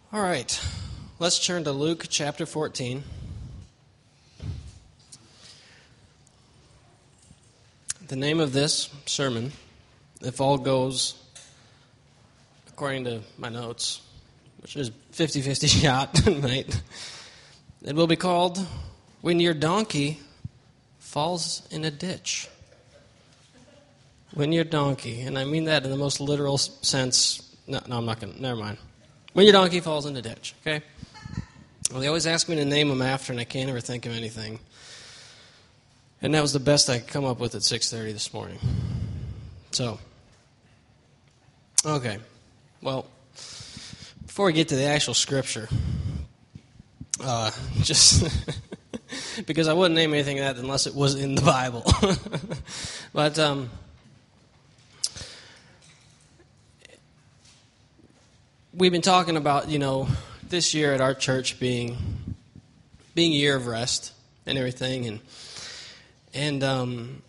All right, let's turn to Luke chapter 14. The name of this sermon, if all goes according to my notes, which is 50-50 shot tonight, it will be called When Your Donkey Falls in a Ditch. When your donkey, and I mean that in the most literal sense. No, I'm not going to, never mind. When your donkey falls in a ditch, okay? Well, they always ask me to name them after, and I can't ever think of anything. And that was the best I could come up with at 6:30 this morning. So, okay. Well, before we get to the actual scripture, just because I wouldn't name anything of that unless it was in the Bible. But, we've been talking about, this year at our church being a year of rest and everything, and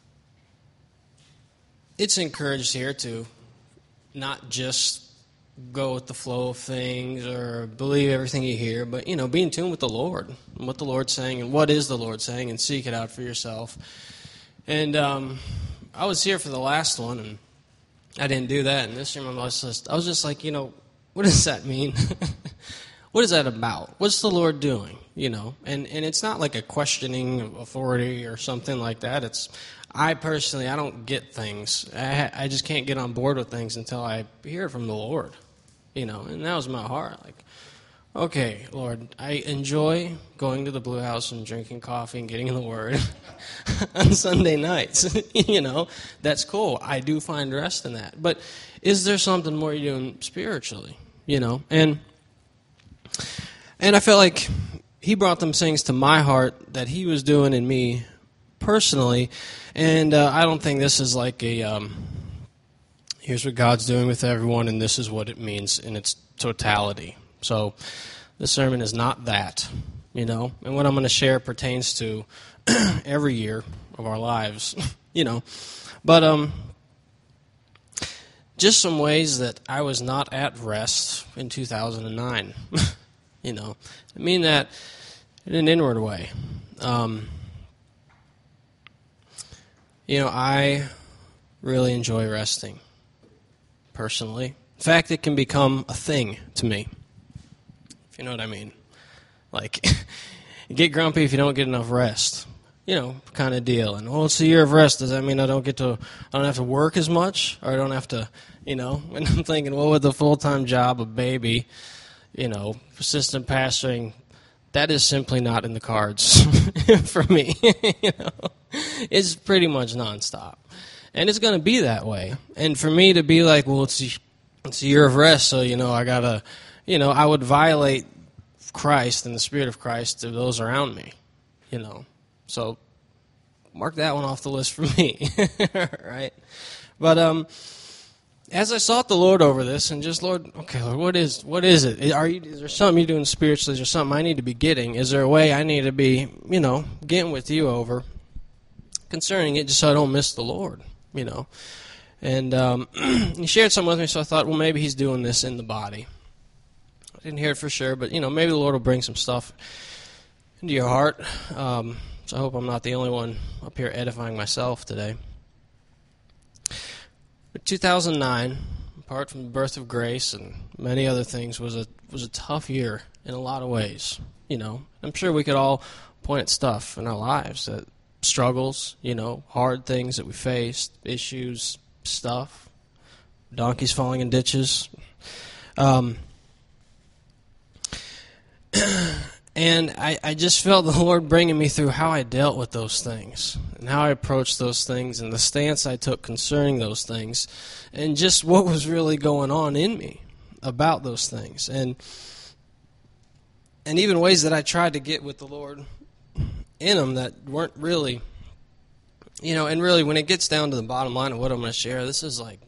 it's encouraged here to not just go with the flow of things or believe everything you hear, but, be in tune with the Lord and what the Lord's saying and what is the Lord saying, and seek it out for yourself. And I was here for the last one, and I didn't do that. And this year I was just like, what does that mean? What is that about? What's the Lord doing? And it's not like a questioning of authority or something like that. I don't get things. I just can't get on board with things until I hear from the Lord. And that was my heart. Like, okay, Lord, I enjoy going to the Blue House and drinking coffee and getting in the Word on Sunday nights. That's cool. I do find rest in that. But is there something more you're doing spiritually? And I felt like he brought them things to my heart that he was doing in me personally. And I don't think this is like here's what God's doing with everyone, and this is what it means in its totality. So the sermon is not that, and what I'm going to share pertains to every year of our lives, But just some ways that I was not at rest in 2009, I mean that in an inward way. I really enjoy resting, personally. In fact, it can become a thing to me, if you know what I mean. Like, you get grumpy if you don't get enough rest, kind of deal. And, it's a year of rest. Does that mean I don't have to work as much? Or I don't have to, and I'm thinking, with a full-time job, a baby, assistant pastoring, that is simply not in the cards for me. It's pretty much nonstop. And it's going to be that way. And for me to be like, it's a year of rest, so, I got to, I would violate Christ and the Spirit of Christ to those around me, So mark that one off the list for me, right? But as I sought the Lord over this, and just, Lord, okay, Lord, what is it? Is there something you're doing spiritually? Is there something I need to be getting? Is there a way I need to be, getting with you over concerning it, just so I don't miss the Lord, And he shared something with me, so I thought, maybe he's doing this in the body. I didn't hear it for sure, but, maybe the Lord will bring some stuff into your heart. So I hope I'm not the only one up here edifying myself today. But 2009, apart from the birth of grace and many other things, was a tough year in a lot of ways. I'm sure we could all point at stuff in our lives, that struggles, hard things that we faced, issues, stuff, donkeys falling in ditches. And I just felt the Lord bringing me through how I dealt with those things and how I approached those things and the stance I took concerning those things and just what was really going on in me about those things. And even ways that I tried to get with the Lord in them that weren't really, and really when it gets down to the bottom line of what I'm going to share, this is like,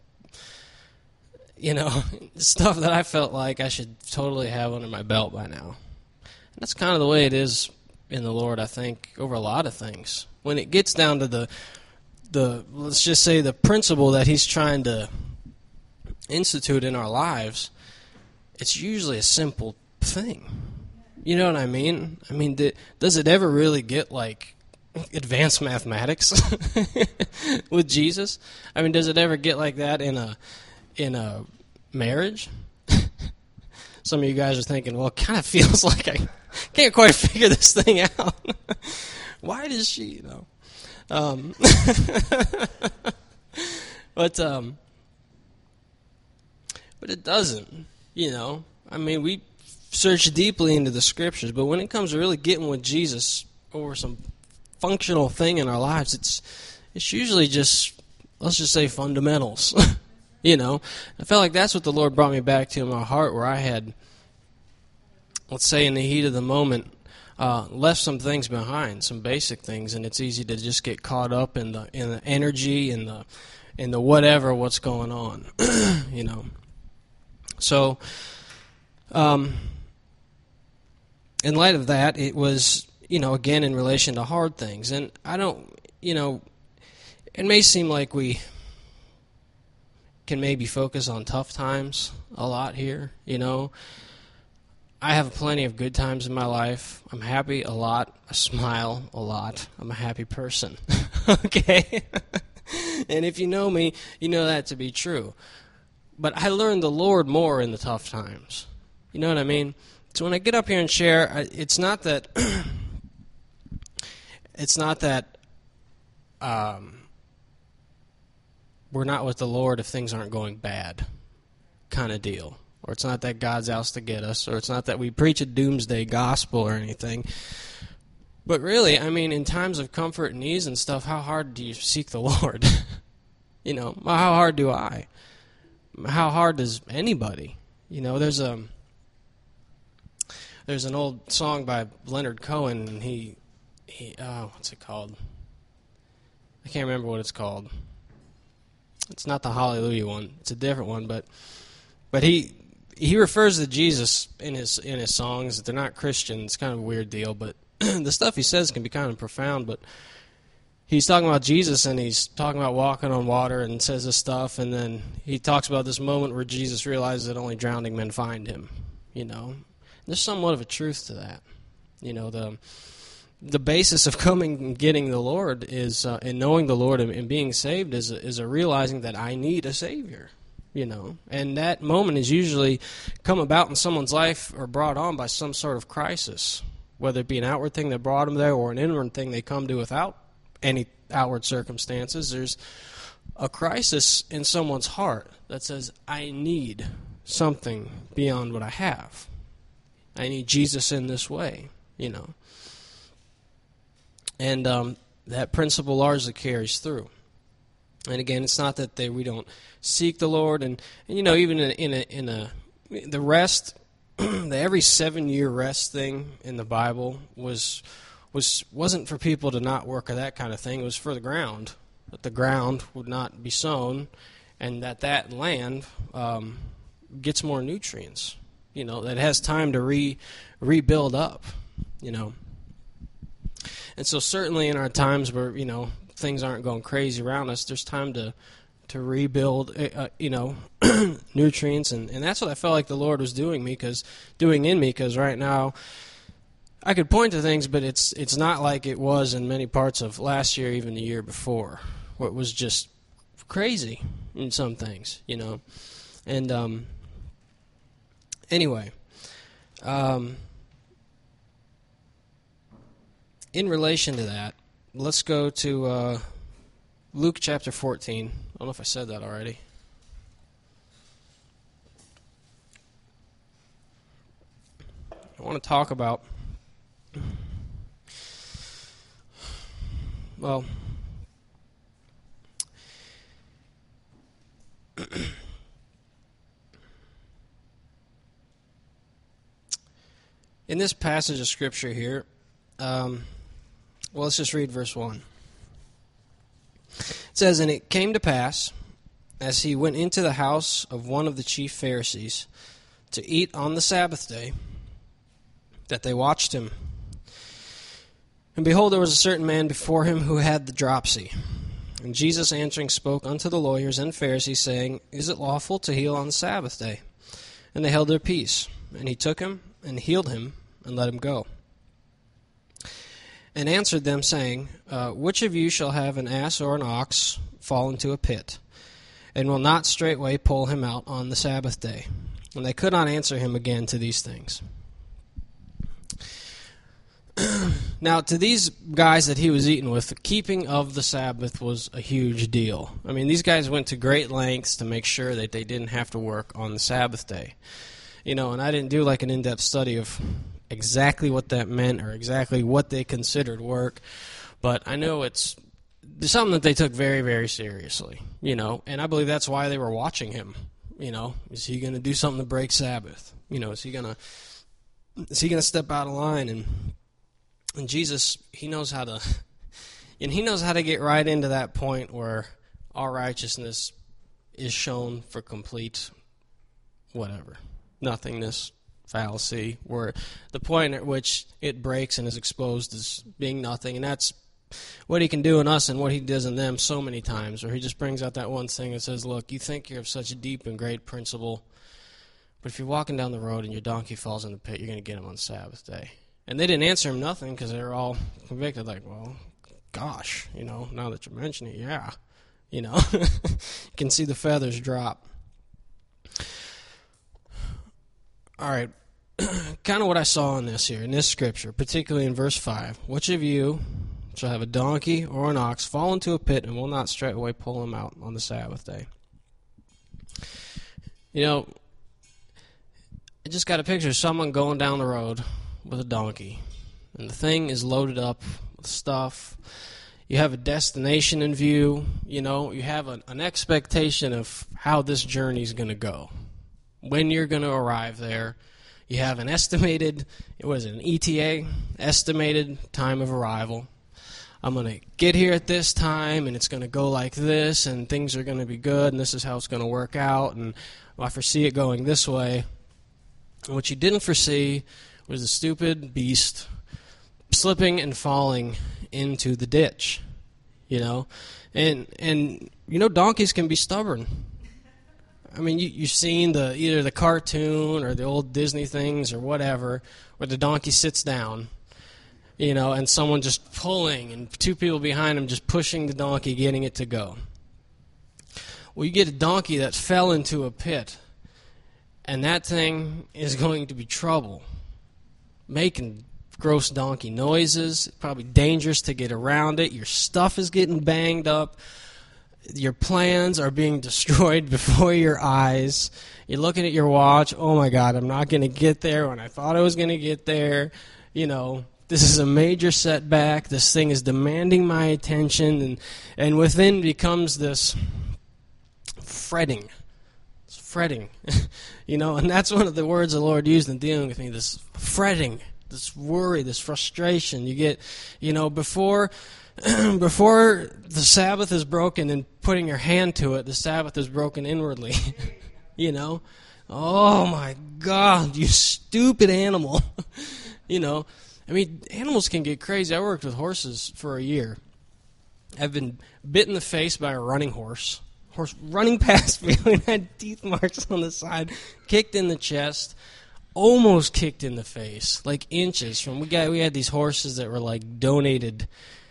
stuff that I felt like I should totally have under my belt by now. That's kind of the way it is in the Lord, I think, over a lot of things. When it gets down to the let's just say, the principle that he's trying to institute in our lives, it's usually a simple thing. You know what I mean? I mean, does it ever really get like advanced mathematics with Jesus? I mean, does it ever get like that in a marriage? Some of you guys are thinking, well, it kind of feels like I can't quite figure this thing out. Why does she, but it doesn't, I mean, we search deeply into the Scriptures, but when it comes to really getting with Jesus over some functional thing in our lives, it's usually just, let's just say, fundamentals. I felt like that's what the Lord brought me back to in my heart, where I had, let's say, in the heat of the moment, left some things behind, some basic things, and it's easy to just get caught up in the energy and the what's going on, So, in light of that, it was, again, in relation to hard things, and I don't, it may seem like we can maybe focus on tough times a lot here, I have plenty of good times in my life. I'm happy a lot. I smile a lot. I'm a happy person. Okay? And if you know me, you know that to be true. But I learned the Lord more in the tough times. You know what I mean? So when I get up here and share, it's not that we're not with the Lord if things aren't going bad kind of deal. Or it's not that God's out to get us, or it's not that we preach a doomsday gospel or anything. But really, I mean, in times of comfort and ease and stuff, how hard do you seek the Lord? How hard do I? How hard does anybody? There's an old song by Leonard Cohen, and he what's it called? I can't remember what it's called. It's not the Hallelujah one. It's a different one, but he refers to Jesus in his songs. They're not Christian. It's kind of a weird deal, but the stuff he says can be kind of profound. But he's talking about Jesus, and he's talking about walking on water, and says this stuff, and then he talks about this moment where Jesus realizes that only drowning men find him. There's somewhat of a truth to that. The basis of coming and getting the Lord is, and knowing the Lord and being saved is a realizing that I need a Savior. And that moment is usually come about in someone's life or brought on by some sort of crisis, whether it be an outward thing that brought them there or an inward thing they come to without any outward circumstances. There's a crisis in someone's heart that says, I need something beyond what I have. I need Jesus in this way, And that principle largely carries through. And again, it's not that we don't seek the Lord, and even in the rest, the every 7-year rest thing in the Bible wasn't for people to not work or that kind of thing. It was for the ground, that the ground would not be sown, and that land gets more nutrients. That has time to rebuild up. And so certainly in our times where things aren't going crazy around us, there's time to rebuild, nutrients, and that's what I felt like the Lord was doing in me, because right now I could point to things, but it's not like it was in many parts of last year, even the year before, where it was just crazy in some things, and anyway, in relation to that, let's go to Luke chapter 14. I don't know if I said that already. I want to talk about, well, in this passage of Scripture here, let's just read verse 1. It says, "And it came to pass, as he went into the house of one of the chief Pharisees to eat on the Sabbath day, that they watched him. And behold, there was a certain man before him who had the dropsy. And Jesus answering spoke unto the lawyers and Pharisees, saying, Is it lawful to heal on the Sabbath day? And they held their peace. And he took him and healed him and let him go. And answered them, saying, Which of you shall have an ass or an ox fall into a pit, and will not straightway pull him out on the Sabbath day? And they could not answer him again to these things. Now, to these guys that he was eating with, the keeping of the Sabbath was a huge deal. I mean, these guys went to great lengths to make sure that they didn't have to work on the Sabbath day. You know, and I didn't do like an in-depth study of exactly what that meant or exactly what they considered work, but I know it's something that they took very, very seriously, you know, and I believe that's why they were watching him. You know, is he going to do something to break Sabbath? You know, is he going to step out of line? And Jesus, he knows how to, and he knows how to get right into that point where our righteousness is shown for complete whatever, nothingness, fallacy, where the point at which it breaks and is exposed as being nothing. And that's what he can do in us and what he does in them so many times, where he just brings out that one thing and says, look, you think you're of such a deep and great principle, but if you're walking down the road and your donkey falls in the pit, you're going to get him on Sabbath day. And they didn't answer him nothing because they were all convicted, like, well, gosh, you know, now that you mention it, yeah. You know, you can see the feathers drop. All right, kind of what I saw in this scripture, particularly in verse 5. Which of you shall have a donkey or an ox fall into a pit and will not straightway pull him out on the Sabbath day? You know, I just got a picture of someone going down the road with a donkey, and the thing is loaded up with stuff. You have a destination in view. You know, you have an expectation of how this journey is going to go, when you're going to arrive there. You have an estimated, an ETA, estimated time of arrival. I'm going to get here at this time, and it's going to go like this, and things are going to be good, and this is how it's going to work out, and I foresee it going this way. And what you didn't foresee was the stupid beast slipping and falling into the ditch, you know. And you know, donkeys can be stubborn. I mean, you've seen either the cartoon or the old Disney things or whatever, where the donkey sits down, you know, and someone just pulling, and two people behind him just pushing the donkey, getting it to go. Well, you get a donkey that fell into a pit, and that thing is going to be trouble, making gross donkey noises, probably dangerous to get around it. Your stuff is getting banged up. Your plans are being destroyed before your eyes. You're looking at your watch. Oh, my God, I'm not going to get there when I thought I was going to get there. You know, this is a major setback. This thing is demanding my attention. And within becomes this fretting. It's fretting. You know, and that's one of the words the Lord used in dealing with me, this fretting, this worry, this frustration. You get, you know, before the Sabbath is broken and putting your hand to it, the Sabbath is broken inwardly. You know? Oh, my God, you stupid animal. You know? I mean, animals can get crazy. I worked with horses for a year. I've been bit in the face by a running horse. Horse running past me and had teeth marks on the side, kicked in the chest, almost kicked in the face, like inches from. We had these horses that were like donated.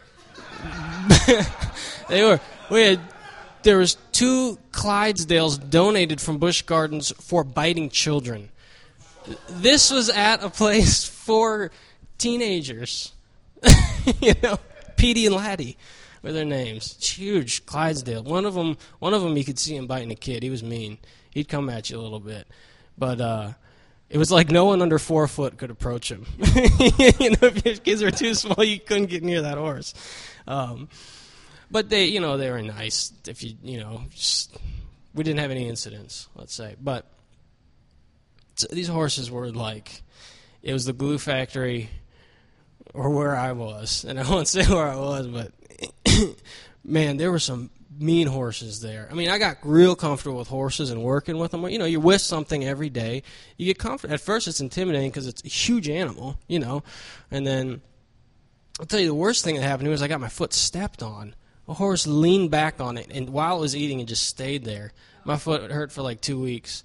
There was 2 Clydesdales donated from Busch Gardens for biting children. This was at a place for teenagers. You know, Petey and Laddie were their names. It's huge Clydesdale. One of them you could see him biting a kid. He was mean. He'd come at you a little bit, but it was like no one under 4 foot could approach him. You know, if your kids were too small, you couldn't get near that horse. But they were nice. If we didn't have any incidents, let's say. But these horses were like, it was the glue factory, or where I was, and I won't say where I was, but man, there were some mean horses there. I mean, I got real comfortable with horses and working with them. You know, you're with something every day. You get comfortable. At first, it's intimidating because it's a huge animal, you know. And then, I'll tell you the worst thing that happened to me was I got my foot stepped on. A horse leaned back on it, and while it was eating, it just stayed there. My foot hurt for like 2 weeks.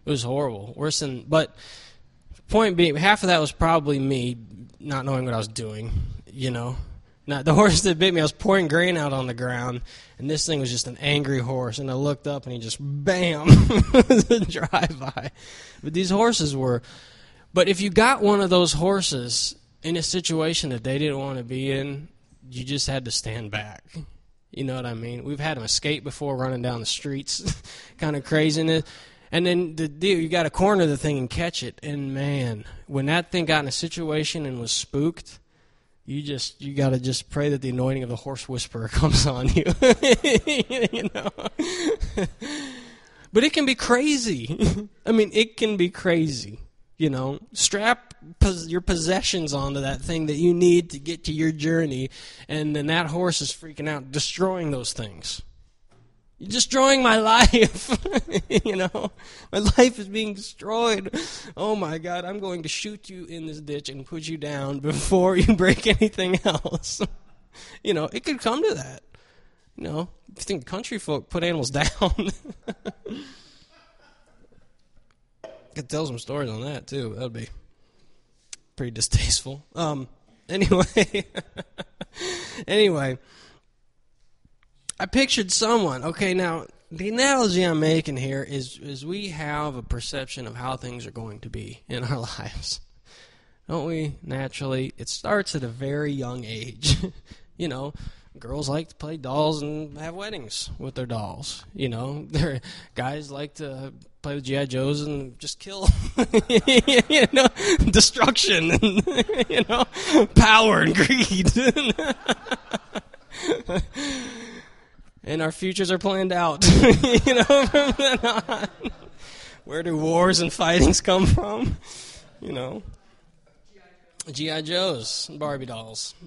It was horrible. Worse than, but point being, half of that was probably me not knowing what I was doing, you know. Now, the horse that bit me, I was pouring grain out on the ground, and this thing was just an angry horse, and I looked up, and he just, bam, drive-by. But these horses were, but if you got one of those horses in a situation that they didn't want to be in, you just had to stand back. You know what I mean? We've had them escape before, running down the streets, kind of craziness. And then the deal, you got to corner the thing and catch it. And man, when that thing got in a situation and was spooked, you got to just pray that the anointing of the horse whisperer comes on you. You know? But it can be crazy. I mean, it can be crazy. You know, strap your possessions onto that thing that you need to get to your journey, and then that horse is freaking out, destroying those things. You're destroying my life. You know, my life is being destroyed. Oh my God, I'm going to shoot you in this ditch and put you down before you break anything else. You know, it could come to that. You know, if you think country folk put animals down. Could tell some stories on that too. That would be pretty distasteful. Anyway, I pictured someone. Okay, now the analogy I'm making here is we have a perception of how things are going to be in our lives, don't we? Naturally, it starts at a very young age. You know, girls like to play dolls and have weddings with their dolls. You know, guys like to play with G.I. Joes and just kill. You know, destruction and, you know, power and greed. And our futures are planned out. You know, from then on. Where do wars and fightings come from? You know, G.I. Joes and Barbie dolls.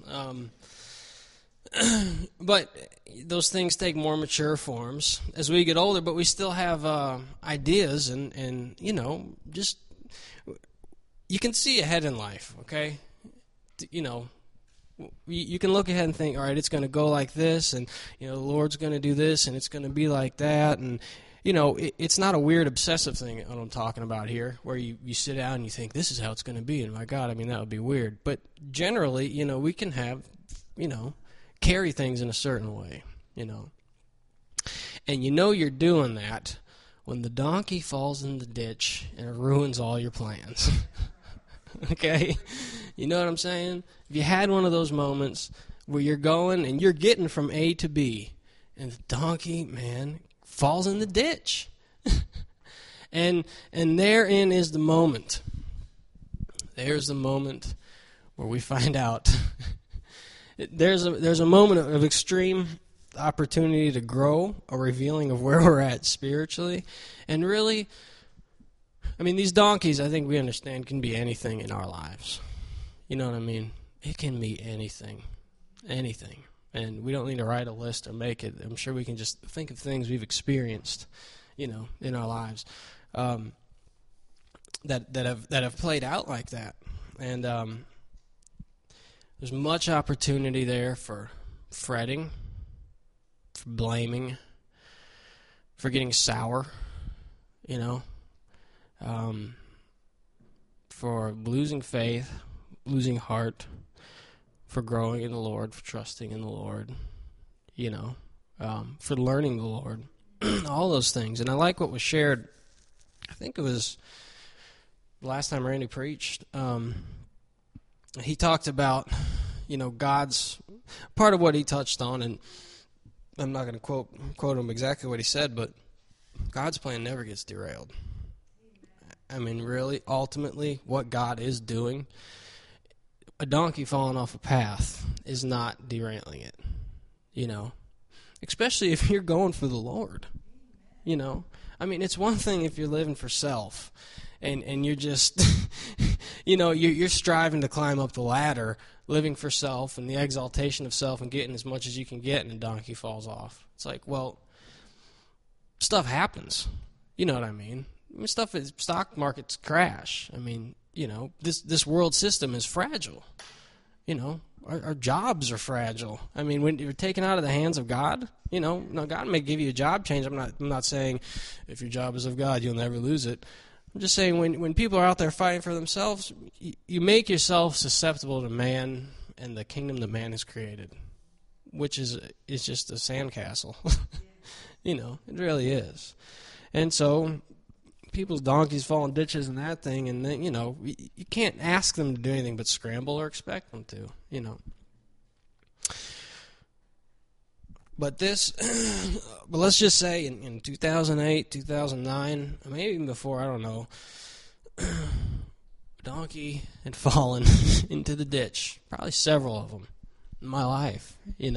But those things take more mature forms as we get older, but we still have ideas and, you know, just, you can see ahead in life, okay? You know, you can look ahead and think, all right, it's going to go like this, and, you know, the Lord's going to do this, and it's going to be like that, and, you know, it's not a weird obsessive thing that I'm talking about here, where you sit down and you think, this is how it's going to be, and my God, I mean, that would be weird. But generally, you know, we can have, you know, carry things in a certain way, you know. And you know you're doing that when the donkey falls in the ditch and it ruins all your plans. Okay? You know what I'm saying? If you had one of those moments where you're going and you're getting from A to B, and the donkey, man, falls in the ditch. and therein is the moment. There's the moment where we find out There's a moment of extreme opportunity to grow, a revealing of where we're at spiritually. And really, I mean, these donkeys, I think we understand, can be anything in our lives. You know what I mean? It can be anything. Anything. And we don't need to write a list or make it. I'm sure we can just think of things we've experienced, you know, in our lives that have played out like that. And there's much opportunity there for fretting, for blaming, for getting sour, you know, for losing faith, losing heart, for growing in the Lord, for trusting in the Lord, you know, for learning the Lord, all those things. And I like what was shared, I think it was the last time Randy preached. He talked about, you know, God's, part of what he touched on, and I'm not going to quote him exactly what he said, but God's plan never gets derailed. I mean, really, ultimately, what God is doing, a donkey falling off a path is not derailing it, you know, especially if you're going for the Lord, you know. I mean, it's one thing if you're living for self, and you're just, you know, you're striving to climb up the ladder, living for self and the exaltation of self and getting as much as you can get, and a donkey falls off. It's like, well, stuff happens. You know what I mean? Stock markets crash. I mean, you know, this world system is fragile. You know, our jobs are fragile. I mean, when you're taken out of the hands of God, you know, now God may give you a job change. I'm not saying if your job is of God, you'll never lose it. I'm just saying, when people are out there fighting for themselves, you make yourself susceptible to man and the kingdom that man has created, which is just a sandcastle. It really is. And so people's donkeys fall in ditches and that thing, and then, you can't ask them to do anything but scramble or expect them to, But let's just say in 2008, 2009, maybe even before, I don't know, a donkey had fallen into the ditch, probably several of them in my life,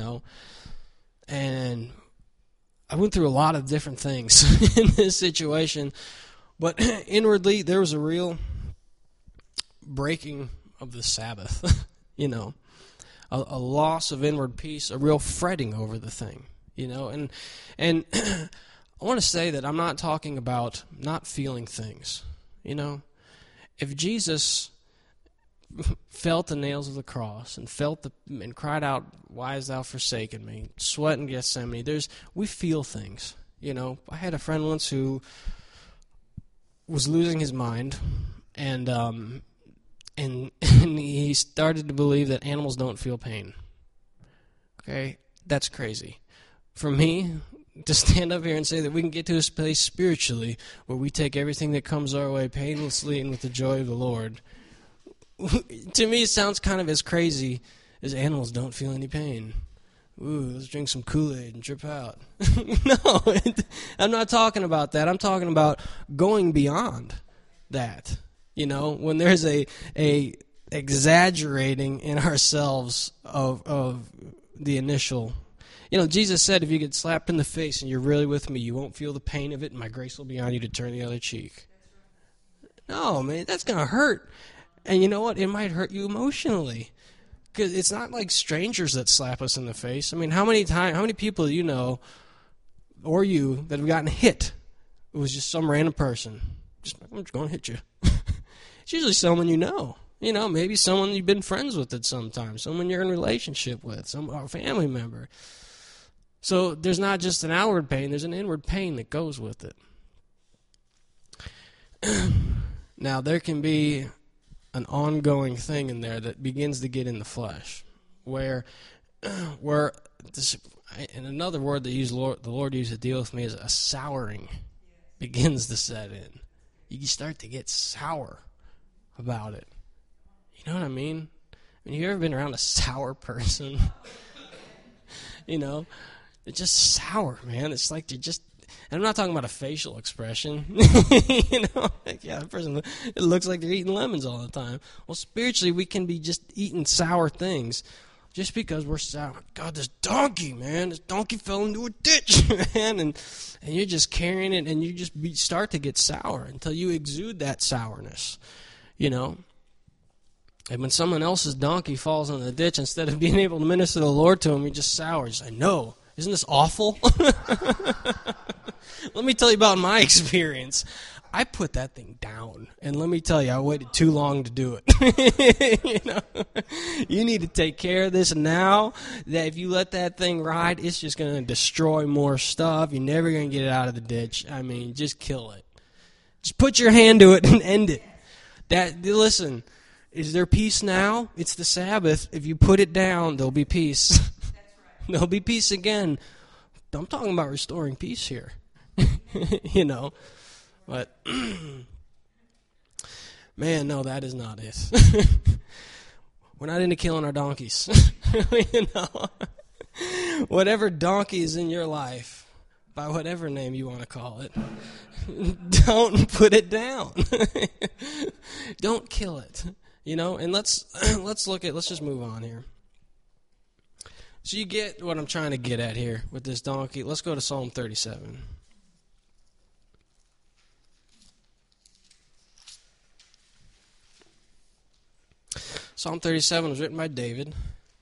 and I went through a lot of different things in this situation, but inwardly there was a real breaking of the Sabbath, a loss of inward peace, a real fretting over the thing, and I want to say that I'm not talking about not feeling things, If Jesus felt the nails of the cross and and cried out, "Why hast thou forsaken me?" Sweat in Gethsemane. We feel things, I had a friend once who was losing his mind, and he started to believe that animals don't feel pain. Okay, that's crazy. For me to stand up here and say that we can get to a place spiritually where we take everything that comes our way painlessly and with the joy of the Lord, to me it sounds kind of as crazy as animals don't feel any pain. Ooh, let's drink some Kool-Aid and trip out. No, I'm not talking about that. I'm talking about going beyond that. When there's a exaggerating in ourselves of the initial. Jesus said, if you get slapped in the face and you're really with me, you won't feel the pain of it, and my grace will be on you to turn the other cheek. No, man, that's going to hurt. And you know what? It might hurt you emotionally. Because it's not like strangers that slap us in the face. I mean, how many people do you know, or you, that have gotten hit? It was just some random person. I'm just going to hit you. It's usually someone you know. Maybe someone you've been friends with at some time, someone you're in a relationship with, a family member. So there's not just an outward pain, there's an inward pain that goes with it. Now, there can be an ongoing thing in there that begins to get in the flesh, where this, and another word that the Lord used to deal with me is a souring begins to set in. You start to get sour about it. You know what I mean? You ever been around a sour person? They're just sour, man. It's like they're just. And I'm not talking about a facial expression. The person, it looks like they're eating lemons all the time. Well, spiritually, we can be just eating sour things just because we're sour. God, this donkey, man. This donkey fell into a ditch, man. And you're just carrying it, and you just start to get sour until you exude that sourness, And when someone else's donkey falls in the ditch, instead of being able to minister the Lord to him, you're just sour. You say, no. Isn't this awful? Let me tell you about my experience. I put that thing down, and let me tell you, I waited too long to do it. You need to take care of this now, that if you let that thing ride, it's just going to destroy more stuff. You're never going to get it out of the ditch. I mean, just kill it. Just put your hand to it and end it. Listen, is there peace now? It's the Sabbath. If you put it down, there'll be peace. There'll be peace again. I'm talking about restoring peace here. But man, no, that is not it. We're not into killing our donkeys. Whatever donkey is in your life, by whatever name you want to call it, don't put it down. Don't kill it. And let's just move on here. So you get what I'm trying to get at here with this donkey. Let's go to Psalm 37. Psalm 37 was written by David.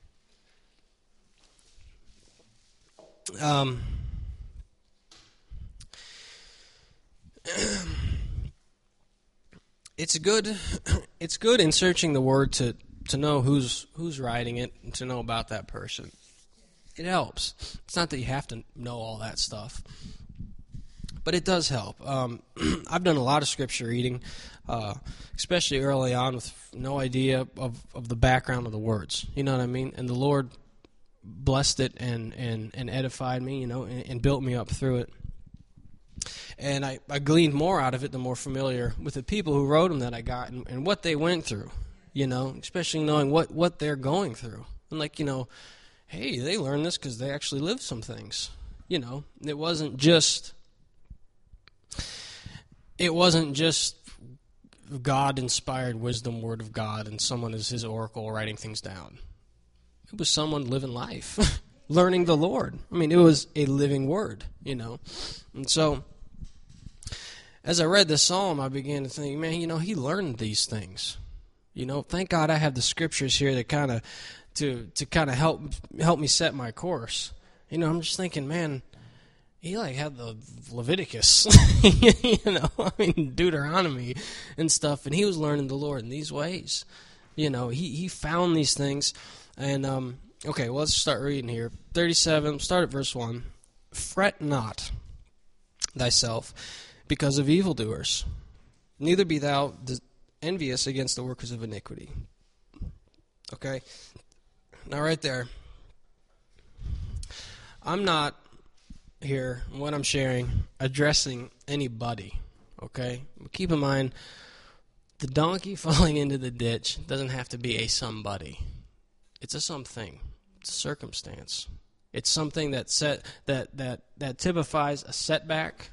It's good in searching the Word to know who's writing it and to know about that person. It helps. It's not that you have to know all that stuff. But it does help. I've done a lot of scripture reading, especially early on with no idea of the background of the words. You know what I mean? And the Lord blessed it and edified me, and built me up through it. And I gleaned more out of it the more familiar with the people who wrote them that I got and what they went through, especially knowing what they're going through. And hey, they learned this because they actually lived some things. It wasn't just God-inspired wisdom, word of God, and someone as his oracle writing things down. It was someone living life, learning the Lord. I mean, it was a living word, And so, as I read this psalm, I began to think, man, he learned these things. Thank God I have the scriptures here that kind of to help me set my course. I'm just thinking, man, he had the Leviticus, Deuteronomy and stuff, and he was learning the Lord in these ways. He found these things. And, okay, well, let's start reading here. 37, start at verse 1. Fret not thyself because of evildoers, neither be thou envious against the workers of iniquity. Okay? Now, right there, I'm not here, what I'm sharing, addressing anybody, okay? Keep in mind, the donkey falling into the ditch doesn't have to be a somebody. It's a something. It's a circumstance. It's something that typifies a setback,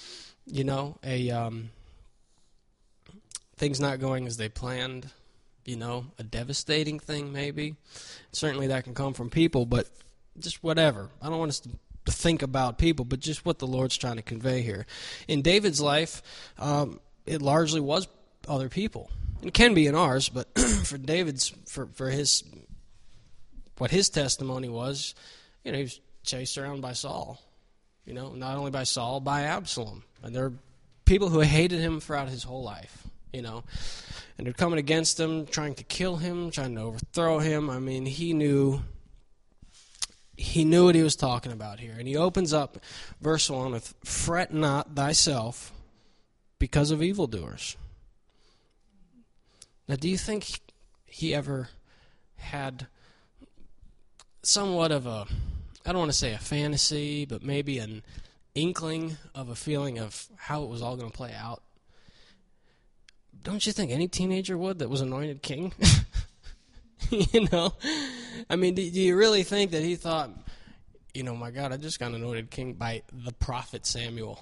things not going as they planned, a devastating thing maybe. Certainly that can come from people, but just whatever. I don't want us to think about people, but just what the Lord's trying to convey here. In David's life, it largely was other people. It can be in ours, but for David's, for his, what his testimony was, he was chased around by Saul. Not only by Saul, by Absalom. And there are people who hated him throughout his whole life, and they're coming against him, trying to kill him, trying to overthrow him. I mean, he knew what he was talking about here. And he opens up verse 1 with, fret not thyself because of evildoers. Now, do you think he ever had somewhat of a, I don't want to say a fantasy, but maybe an inkling of a feeling of how it was all going to play out? Don't you think any teenager would that was anointed king? I mean, do you really think that he thought, my God, I just got anointed king by the prophet Samuel?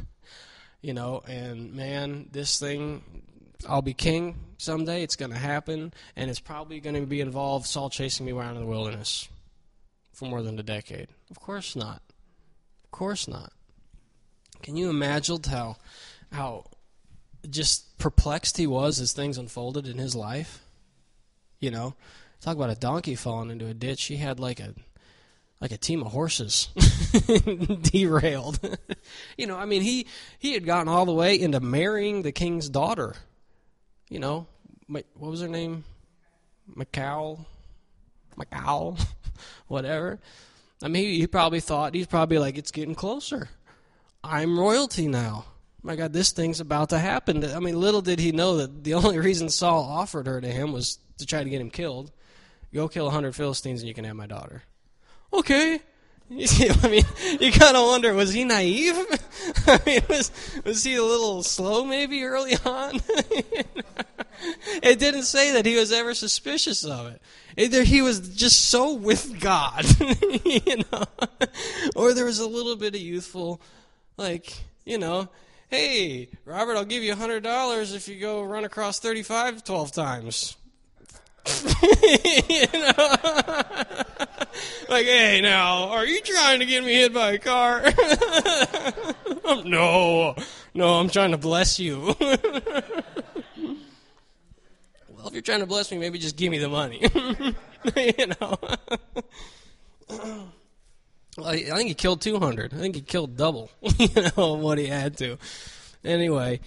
And man, this thing, I'll be king someday. It's going to happen, and it's probably going to be involved Saul chasing me around in the wilderness for more than a decade. Of course not. Of course not. Can you imagine how just perplexed he was as things unfolded in his life? Talk about a donkey falling into a ditch. He had like a team of horses derailed. He had gotten all the way into marrying the king's daughter. What was her name? Macau, whatever. He probably thought, he's probably like, it's getting closer. I'm royalty now. My God, this thing's about to happen. Little did he know that the only reason Saul offered her to him was to try to get him killed. Go kill 100 Philistines and you can have my daughter. Okay. You kind of wonder, was he naive? Was he a little slow maybe early on? It didn't say that he was ever suspicious of it. Either he was just so with God, or there was a little bit of youthful, hey, Robert, I'll give you $100 if you go run across 35 12 times. Hey, now, are you trying to get me hit by a car? No, I'm trying to bless you. Well, if you're trying to bless me, maybe just give me the money. Well, I think he killed 200. I think he killed double, what he had to. Anyway,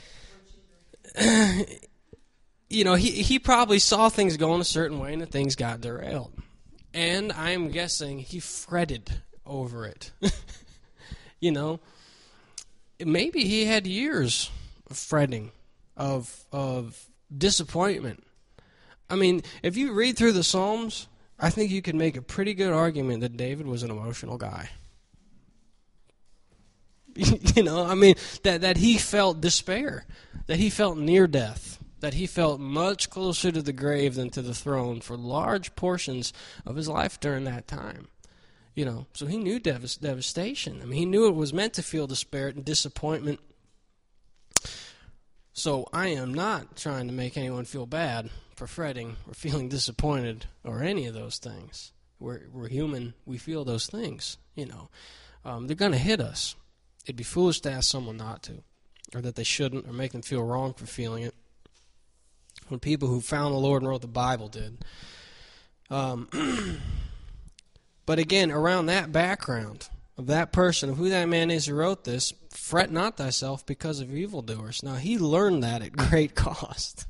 he probably saw things going a certain way and that things got derailed. And I'm guessing he fretted over it. maybe he had years of fretting, of disappointment. I mean, if you read through the Psalms, I think you could make a pretty good argument that David was an emotional guy. I mean, that he felt despair, that he felt near death, that he felt much closer to the grave than to the throne for large portions of his life during that time. So he knew devastation. I mean, he knew it was meant to feel despair and disappointment. So I am not trying to make anyone feel bad for fretting or feeling disappointed or any of those things. We're human. We feel those things, They're going to hit us. It'd be foolish to ask someone not to, or that they shouldn't, or make them feel wrong for feeling it. When people who found the Lord and wrote the Bible did. But again, around that background of that person, of who that man is who wrote this, fret not thyself because of evildoers. Now, he learned that at great cost.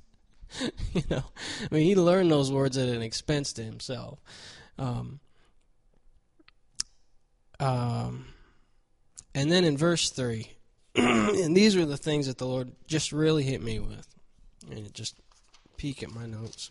He learned those words at an expense to himself. And then in verse 3, and these were the things that the Lord just really hit me with. And just peek at my notes.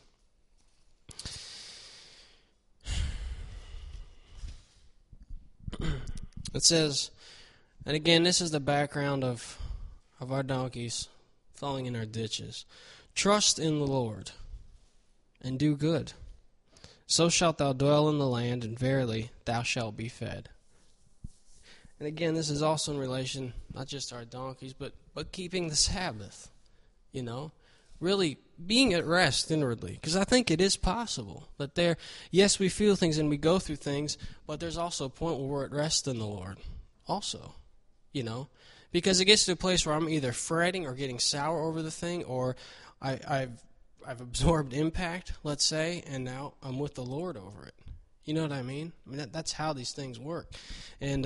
It says, and again, this is the background of our donkeys falling in our ditches. Trust in the Lord and do good. So shalt thou dwell in the land, and verily thou shalt be fed. And again, this is also in relation, not just to our donkeys, but keeping the Sabbath. Really being at rest inwardly. Because I think it is possible that yes, we feel things and we go through things, but there's also a point where we're at rest in the Lord also, Because it gets to a place where I'm either fretting or getting sour over the thing, or I've absorbed impact, let's say, and now I'm with the Lord over it. You know what I mean? That's how these things work. And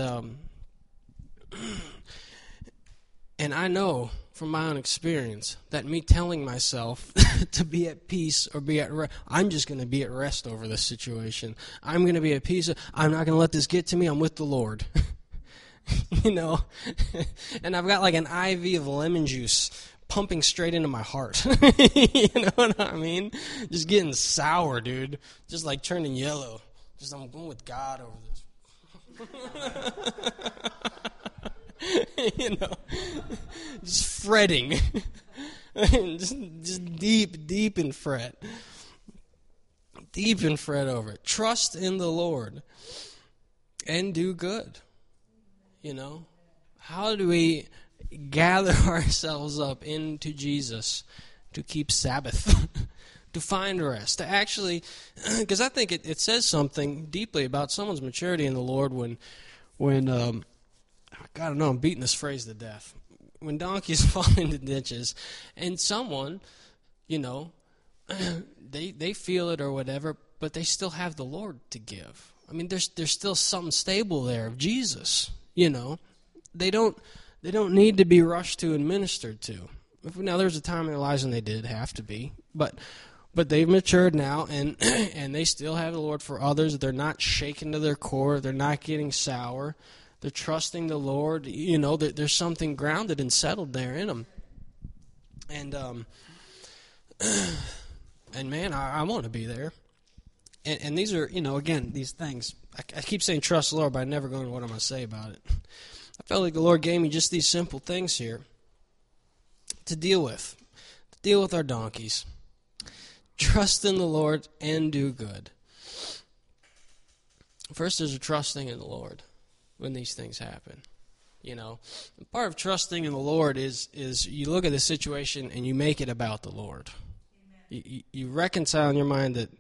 and I know from my own experience that me telling myself to be at peace or be at rest, I'm just going to be at rest over this situation. I'm going to be at peace. I'm not going to let this get to me. I'm with the Lord. And I've got like an IV of lemon juice pumping straight into my heart. You know what I mean? Just getting sour, dude. Just like turning yellow. I'm going with God over this. Just fretting. just deep in fret. Deep in fret over it. Trust in the Lord and do good. How do we gather ourselves up into Jesus to keep Sabbath, to find rest, to actually, because I think it says something deeply about someone's maturity in the Lord when God, I know I'm beating this phrase to death. When donkeys fall into ditches, and someone, they feel it or whatever, but they still have the Lord to give. I mean, there's still something stable there of Jesus. They don't need to be rushed to and ministered to. Now, there's a time in their lives when they did have to be, but they've matured now, and they still have the Lord for others. They're not shaken to their core. They're not getting sour. They're trusting the Lord. There's something grounded and settled there in them. And man, I want to be there. And these are, again, these things. I keep saying trust the Lord, but I never go into what I'm going to say about it. I felt like the Lord gave me just these simple things here to deal with our donkeys. Trust in the Lord and do good. First, there's a trusting in the Lord when these things happen. Part of trusting in the Lord is you look at the situation and you make it about the Lord. You reconcile in your mind that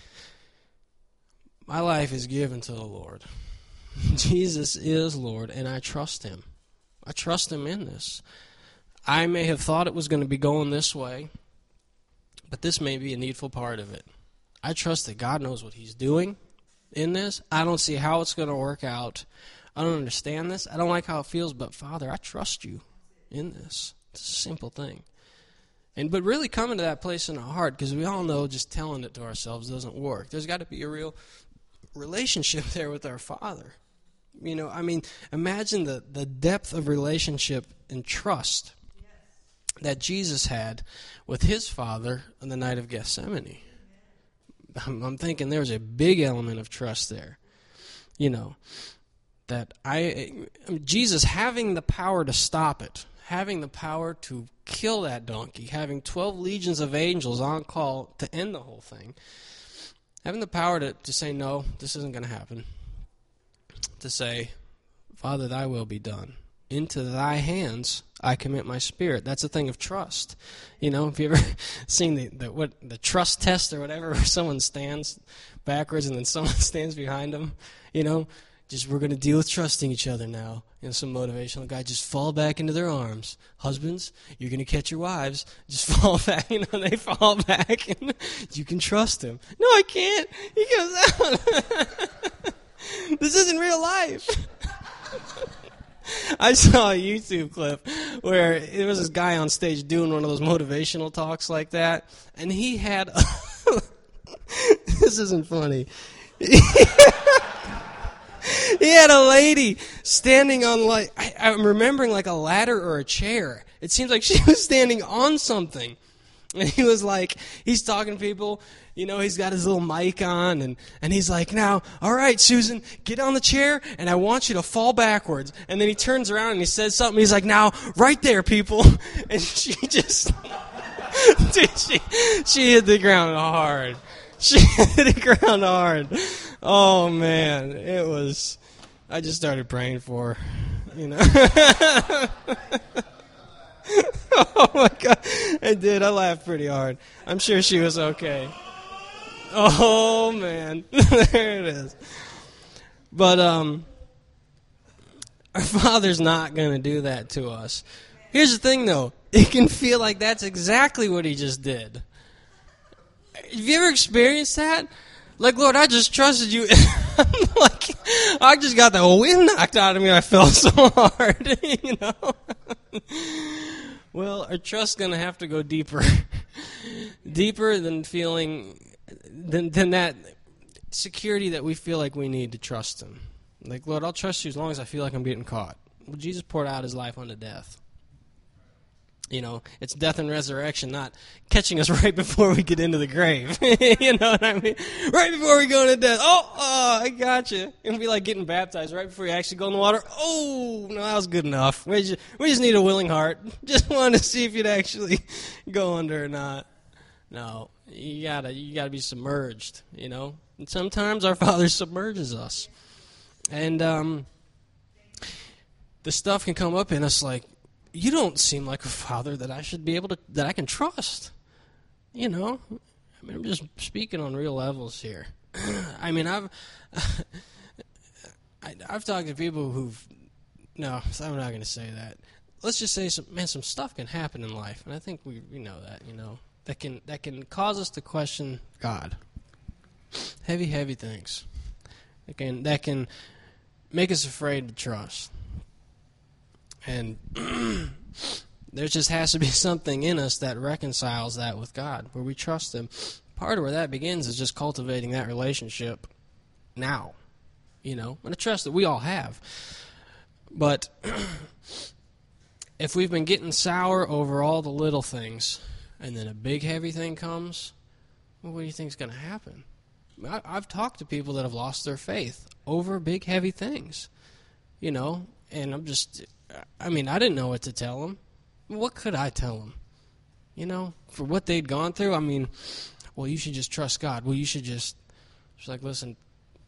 my life is given to the Lord. Jesus is Lord, and I trust Him. I trust Him in this. I may have thought it was going to be going this way, but this may be a needful part of it. I trust that God knows what He's doing in this. I don't see how it's going to work out. I don't understand this. I don't like how it feels, but Father, I trust You in this. It's a simple thing. But really coming to that place in our heart, because we all know just telling it to ourselves doesn't work. There's got to be a real relationship there with our Father. Imagine the depth of relationship and trust that Jesus had with his Father on the night of Gethsemane. I'm thinking there was a big element of trust there. That Jesus having the power to stop it, having the power to kill that donkey, having 12 legions of angels on call to end the whole thing, having the power to say, no, this isn't going to happen. To say, Father, thy will be done. Into thy hands I commit my spirit. That's a thing of trust. Have you ever seen the trust test or whatever, where someone stands backwards and then someone stands behind them? Just we're going to deal with trusting each other now. Some motivational guy, just fall back into their arms. Husbands, you're going to catch your wives. Just fall back. They fall back, and you can trust him. No, I can't. He goes out. This isn't real life. I saw a YouTube clip where it was this guy on stage doing one of those motivational talks like that, and he had this isn't funny. He had a lady standing on, I'm remembering like a ladder or a chair. It seems like she was standing on something. And he was like, he's talking to people, he's got his little mic on, and he's like, now, all right, Susan, get on the chair, and I want you to fall backwards. And then he turns around and he says something. He's like, now, right there, people. And she just, dude, she hit the ground hard. She hit the ground hard. Oh, man, I just started praying for her, Oh, my God. I did. I laughed pretty hard. I'm sure she was okay. Oh, man. There it is. But our Father's not going to do that to us. Here's the thing, though. It can feel like that's exactly what he just did. Have you ever experienced that? Like, Lord, I just trusted you. I just got the wind knocked out of me. I felt so hard, Well, our trust's going to have to go deeper. Deeper than than that security that we feel like we need to trust him. Like, Lord, I'll trust you as long as I feel like I'm getting caught. Well, Jesus poured out his life unto death. It's death and resurrection, not catching us right before we get into the grave. You know what I mean? Right before we go into death. Oh, I got you. It'll be like getting baptized right before you actually go in the water. Oh, no, that was good enough. We just need a willing heart. Just wanted to see if you'd actually go under or not. No, you gotta be submerged. And sometimes our Father submerges us, and the stuff can come up in us like, you don't seem like a father that I should be able to, that I can trust. I'm just speaking on real levels here. I've talked to people no, I'm not going to say that. Let's just say some stuff can happen in life, and I think we know that, that can cause us to question God. Heavy things. That can make us afraid to trust. And there just has to be something in us that reconciles that with God, where we trust him. Part of where that begins is just cultivating that relationship now, and a trust that we all have. But if we've been getting sour over all the little things, and then a big heavy thing comes, well, what do you think is going to happen? I've talked to people that have lost their faith over big heavy things, and I'm just... I didn't know what to tell them. What could I tell them? For what they'd gone through, well, you should just trust God. Well, you should just... It's like, listen,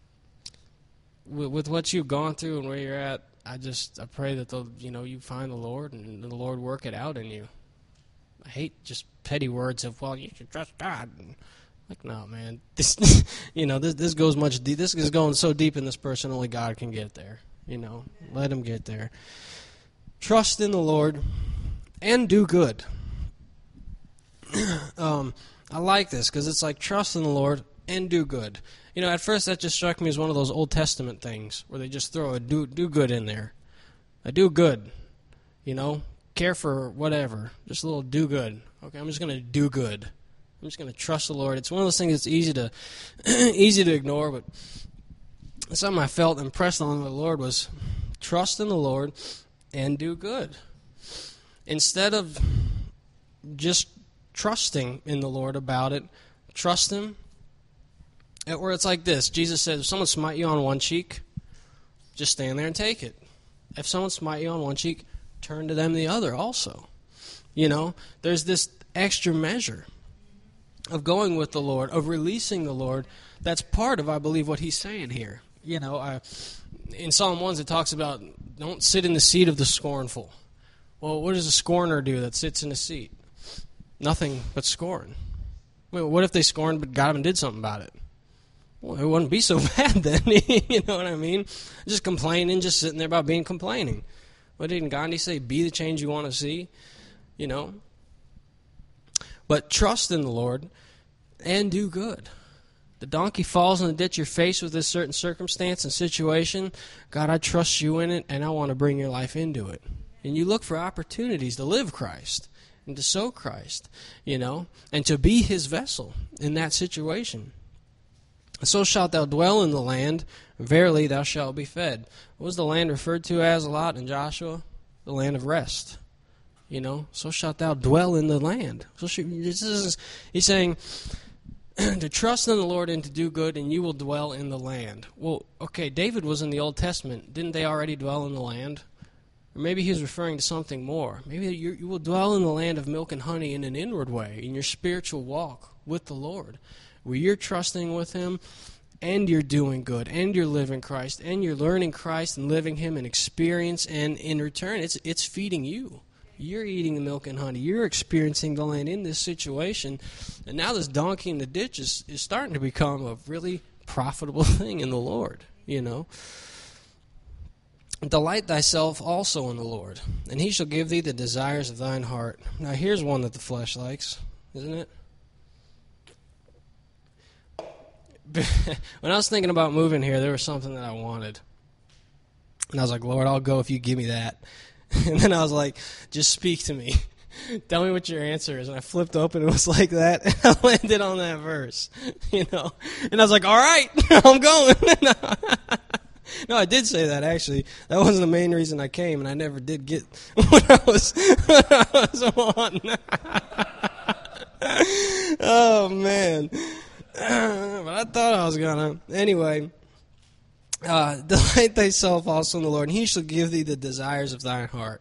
with what you've gone through and where you're at, I pray that you find the Lord and the Lord work it out in you. I hate just petty words of, well, you should trust God. Like, no, man. This goes much deep. This is going so deep in this person, only God can get there. Let him get there. Trust in the Lord and do good. I like this because it's like trust in the Lord and do good. At first that just struck me as one of those Old Testament things where they just throw a do good in there. A do good. Care for whatever. Just a little do good. Okay, I'm just going to do good. I'm just going to trust the Lord. It's one of those things that's easy to ignore, but something I felt impressed on the Lord was trust in the Lord and do good. Instead of just trusting in the Lord about it, trust Him. Or it's like this. Jesus said, if someone smite you on one cheek, just stand there and take it. If someone smite you on one cheek, turn to them the other also. You know, there's this extra measure of going with the Lord, of releasing the Lord. That's part of, I believe, what He's saying here. You know, in Psalm 1 it talks about don't sit in the seat of the scornful. Well, what does a scorner do that sits in a seat? Nothing but scorn. Well, what if they scorned but got up and did something about it? Well, it wouldn't be so bad then. You know what I mean? Just complaining, just sitting there about being complaining. What didn't Gandhi say? Be the change you want to see. You know? But trust in the Lord and do good. The donkey falls in the ditch, you're faced with this certain circumstance and situation. God, I trust you in it, and I want to bring your life into it. And you look for opportunities to live Christ and to sow Christ, you know, and to be His vessel in that situation. So shalt thou dwell in the land, verily thou shalt be fed. What was the land referred to as a lot in Joshua? The land of rest. You know, so shalt thou dwell in the land. He's saying to trust in the Lord and to do good, and you will dwell in the land. Well, okay, David was in the Old Testament. Didn't they already dwell in the land? Or maybe he was referring to something more. Maybe you will dwell in the land of milk and honey in an inward way, in your spiritual walk with the Lord, where you're trusting with Him, and you're doing good, and you're living Christ, and you're learning Christ and living Him in experience, and in return, it's feeding you. You're eating the milk and honey. You're experiencing the land in this situation. And now this donkey in the ditch is starting to become a really profitable thing in the Lord, you know. Delight thyself also in the Lord, and He shall give thee the desires of thine heart. Now here's one that the flesh likes, isn't it? When I was thinking about moving here, there was something that I wanted. And I was like, Lord, I'll go if you give me that. And then I was like, just speak to me. Tell me what your answer is. And I flipped open, it was like that, and I landed on that verse, you know. And I was like, all right, I'm going. No, I did say that, actually. That wasn't the main reason I came, and I never did get what I was wanting. Oh, man. But I thought I was going to. Anyway. Delight thyself also in the Lord, and He shall give thee the desires of thine heart.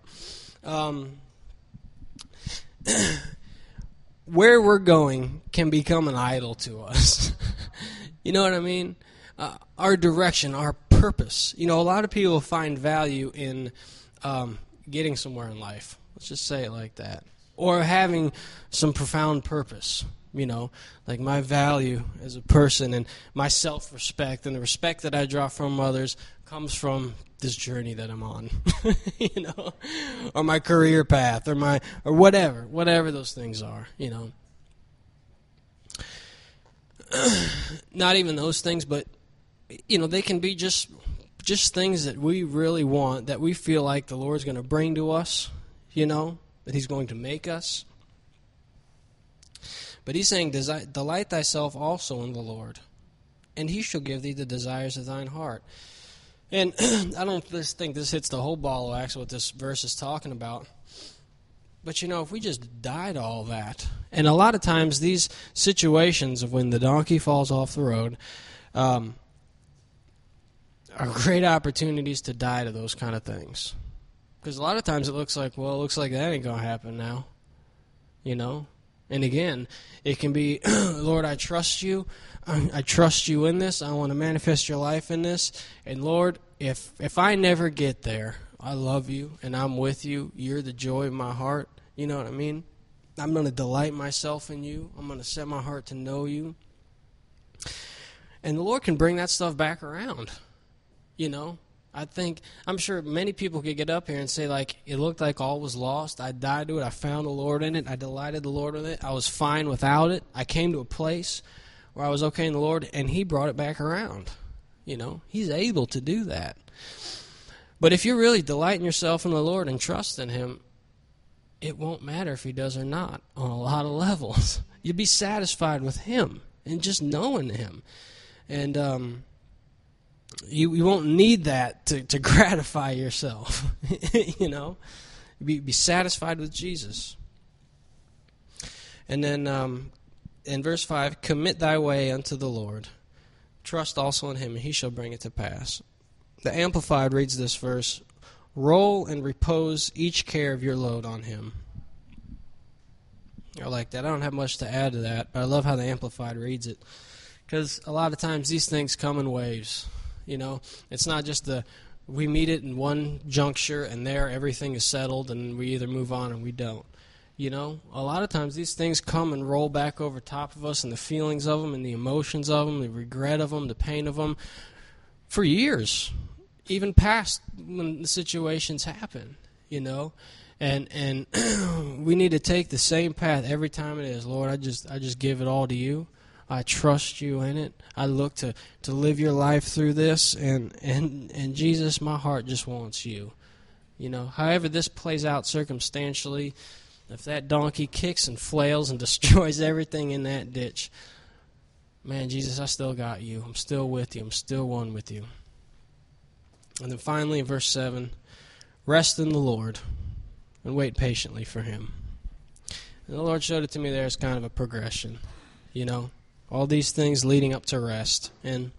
Where we're going can become an idol to us. You know what I mean? Our direction, our purpose. You know, a lot of people find value in getting somewhere in life. Let's just say it like that. Or having some profound purpose. You know, like my value as a person and my self-respect and the respect that I draw from others comes from this journey that I'm on, you know, or my career path or whatever those things are, you know. Not even those things, but, you know, they can be just things that we really want, that we feel like the Lord's going to bring to us, you know, that He's going to make us. But He's saying, delight thyself also in the Lord, and He shall give thee the desires of thine heart. And I don't think this hits the whole ball of wax what this verse is talking about. But, you know, if we just die to all that, and a lot of times these situations of when the donkey falls off the road are great opportunities to die to those kind of things. Because a lot of times it looks like that ain't going to happen now, you know. And again, it can be, Lord, I trust you. I trust you in this. I want to manifest your life in this. And Lord, if I never get there, I love you and I'm with you. You're the joy of my heart. You know what I mean? I'm going to delight myself in you. I'm going to set my heart to know you. And the Lord can bring that stuff back around, you know. I'm sure many people could get up here and say, like, it looked like all was lost. I died to it. I found the Lord in it. I delighted the Lord in it. I was fine without it. I came to a place where I was okay in the Lord, and He brought it back around. You know, He's able to do that. But if you're really delighting yourself in the Lord and trust in Him, it won't matter if He does or not on a lot of levels. You'll be satisfied with Him and just knowing Him. And, you won't need that to gratify yourself. You know, be satisfied with Jesus. And then in verse 5, commit thy way unto the Lord. Trust also in him, and he shall bring it to pass. The Amplified reads this verse, roll and repose each care of your load on him. I like that. I don't have much to add to that, but I love how the Amplified reads it. Because a lot of times these things come in waves. You know, it's not just we meet it in one juncture and there everything is settled and we either move on or we don't. You know, a lot of times these things come and roll back over top of us, and the feelings of them and the emotions of them, the regret of them, the pain of them, for years, even past when the situations happen, you know. And we need to take the same path every time it is. Lord, I just give it all to you. I trust you in it. I look to live your life through this, and Jesus, my heart just wants you. You know, however this plays out circumstantially, if that donkey kicks and flails and destroys everything in that ditch, man, Jesus, I still got you. I'm still with you. I'm still one with you. And then finally in verse 7, rest in the Lord and wait patiently for him. And the Lord showed it to me there as kind of a progression, you know, all these things leading up to rest. And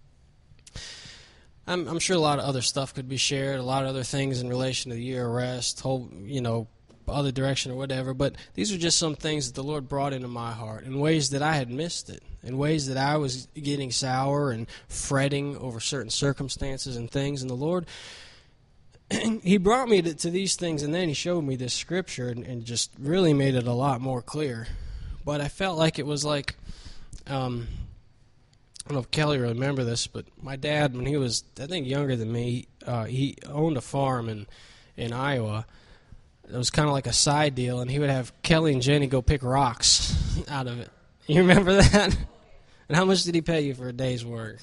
I'm sure a lot of other stuff could be shared, a lot of other things in relation to the year of rest, whole, you know, other direction or whatever, but these are just some things that the Lord brought into my heart in ways that I had missed it, in ways that I was getting sour and fretting over certain circumstances and things, and the Lord, he brought me to these things, and then he showed me this scripture and just really made it a lot more clear. But I felt like it was like, I don't know if Kelly will remember this, but my dad, when he was, I think, younger than me, he owned a farm in Iowa. It was kind of like a side deal, and he would have Kelly and Jenny go pick rocks out of it. You remember that? And how much did he pay you for a day's work?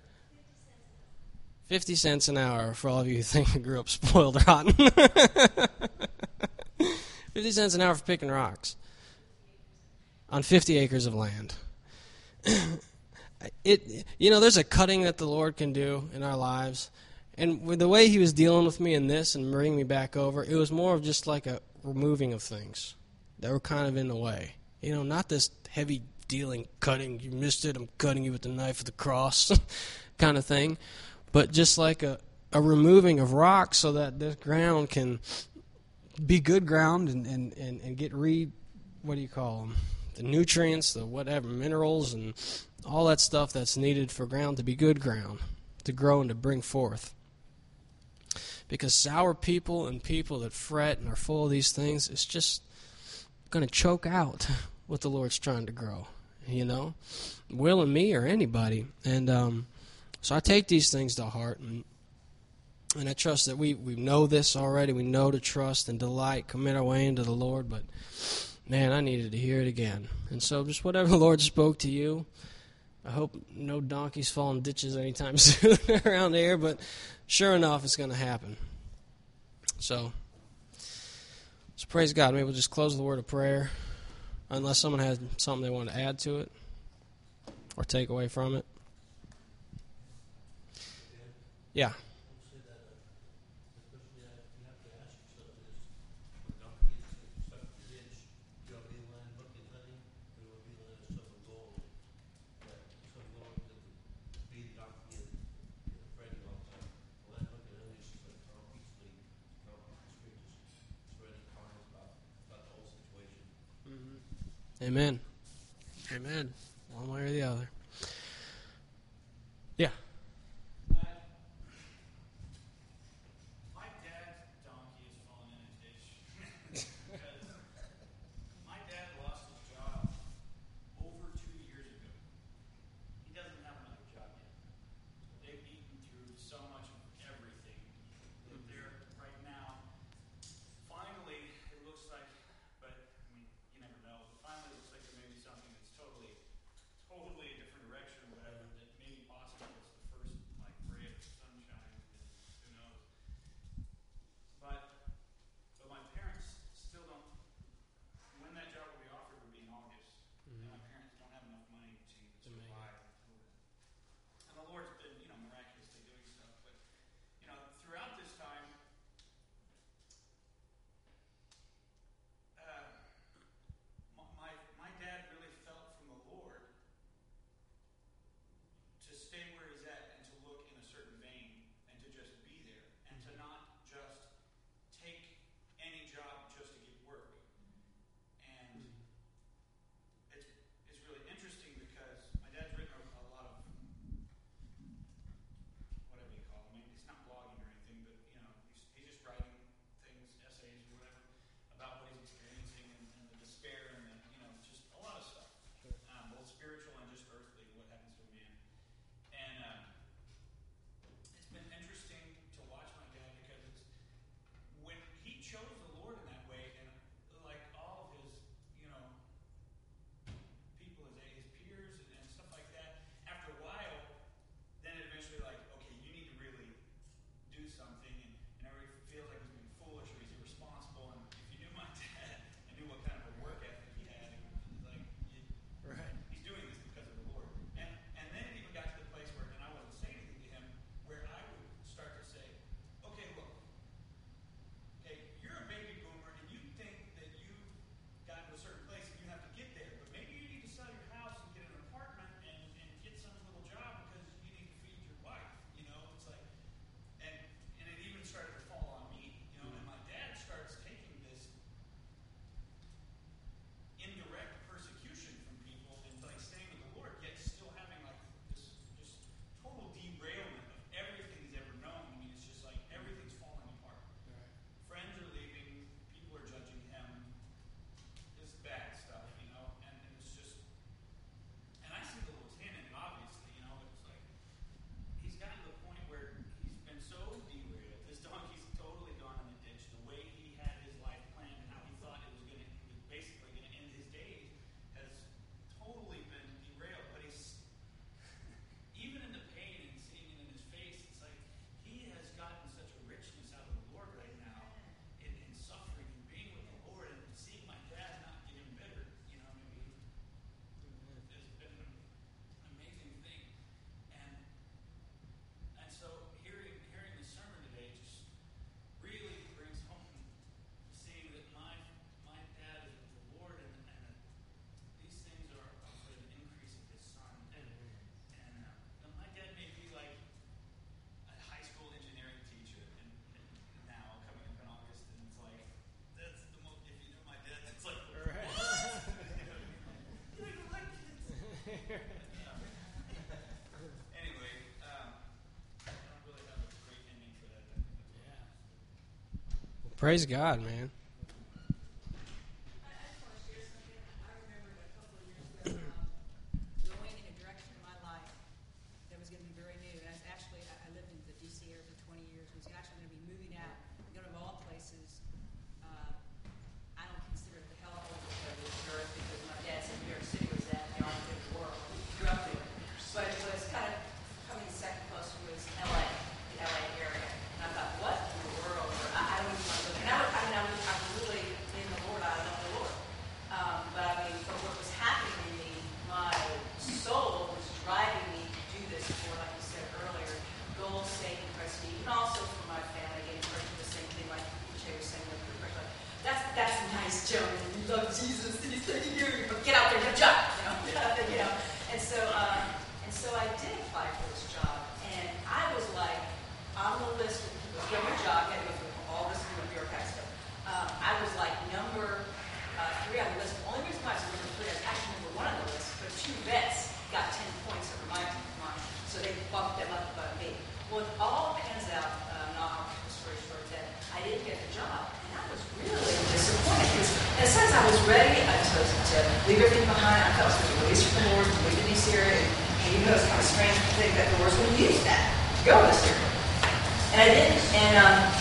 50 cents an hour for all of you who think I grew up spoiled rotten. 50 cents an hour for picking rocks on 50 acres of land. You know, there's a cutting that the Lord can do in our lives. And with the way he was dealing with me in this and bringing me back over, it was more of just like a removing of things that were kind of in the way. You know, not this heavy dealing, cutting, you missed it, I'm cutting you with the knife of the cross kind of thing. But just like a removing of rocks so that this ground can be good ground and get what do you call them? The nutrients, the whatever, minerals, and all that stuff that's needed for ground to be good ground, to grow and to bring forth. Because sour people and people that fret and are full of these things, it's just going to choke out what the Lord's trying to grow, you know, Will and me or anybody. And so I take these things to heart, and I trust that we know this already. We know to trust and delight, commit our way into the Lord, but man, I needed to hear it again. And so just whatever the Lord spoke to you, I hope no donkeys fall in ditches anytime soon around here, but sure enough, it's going to happen. So praise God. Maybe we'll just close the word of prayer, unless someone has something they want to add to it or take away from it. Yeah. Amen. Amen. One way or the other. Yeah. My dad's donkey has fallen in a ditch because my dad lost his job over 2 years ago. He doesn't have another job yet. They've eaten through so much of everything that they're right now. Finally, it looks like, but I mean, you never know. But finally, it looks like there may be something that's totally a different Anyway, I don't really have a great ending for that. Well, praise God, man. I just want to share something. I remembered a couple of years ago going in a direction in my life that was going to be very new. And I was actually, I lived in the D.C. area for 20 years. I was actually going to be moving out, going to all places. I don't consider it the hell of the earth because my dad said New York City was that the armpit of the world. He grew up there. But it was kind of coming second close was L.A., the L.A. area. And I thought, what in the world? I don't even want to go. And I'm really in the Lord. I love the Lord. But I mean, for what was happening in me, my soul was driving me to do this for, like you said earlier, goals, sake, and prestige, and also for my family, getting encouraged the same thing like Jay was saying. That's nice, Joe. You love Jesus, and he's taking care of you, but get out there and get a job, you know. And so I did apply for this job, and I was like on the list of people get my job, had to go through all this bureaucratic stuff. I was like number 3 on the list. The only reason why I was number 3, I was actually number 1 on the list, but 2 vets got 10 points over my mark, so they bumped them up above me. Well, it all pans out, not the story short, that I didn't get the job, and I was really disappointed because as soon as I was ready to leave everything behind, I thought I was going to release from the Lord, to leave the DC area, and you know it's kind of strange to think that the Lord's going to use that to go to this area. And I didn't, and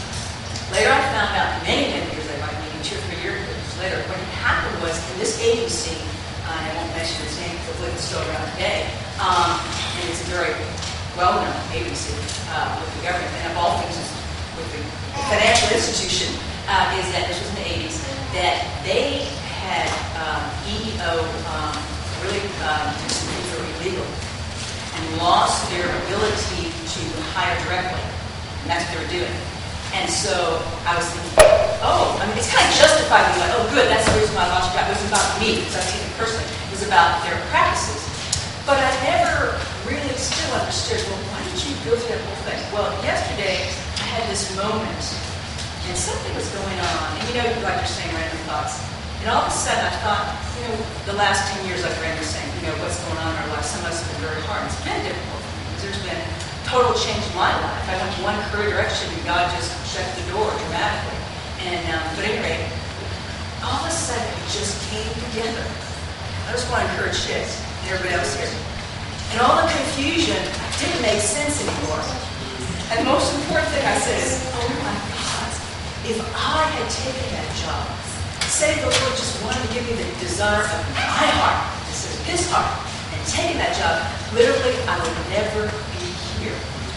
later I found out, many years later, like maybe 2 or 3 years later, what happened was in this agency, and I won't mention its name because I believe it's still around today, and it's a very well-known agency with the government, and of all things, with the financial institution, is that this was in the 80s, that they had EEO really do some things that were illegal and lost their ability to hire directly. And that's what they were doing. And so I was thinking, it's kind of justified to be like, oh, good, that's the reason why I lost your job. It wasn't about me, because I've seen it personally. It was about their practices. But I never really still understood, well, why did you go through that whole thing? Well, yesterday I had this moment, and something was going on. And like you're saying, random thoughts. And all of a sudden I thought, the last 10 years, like Randy was saying, what's going on in our lives, some of us have been very hard. It's been difficult for me because there's been total change in my life. I went to one career direction and God just shut the door dramatically. And but at any rate, all of a sudden it just came together. I just want to encourage kids and everybody else here. And all the confusion didn't make sense anymore. And the most important thing I said is, oh my God, if I had taken that job, say the Lord just wanted to give me the desire of my heart, this is his heart, and taking that job, literally I would never be here.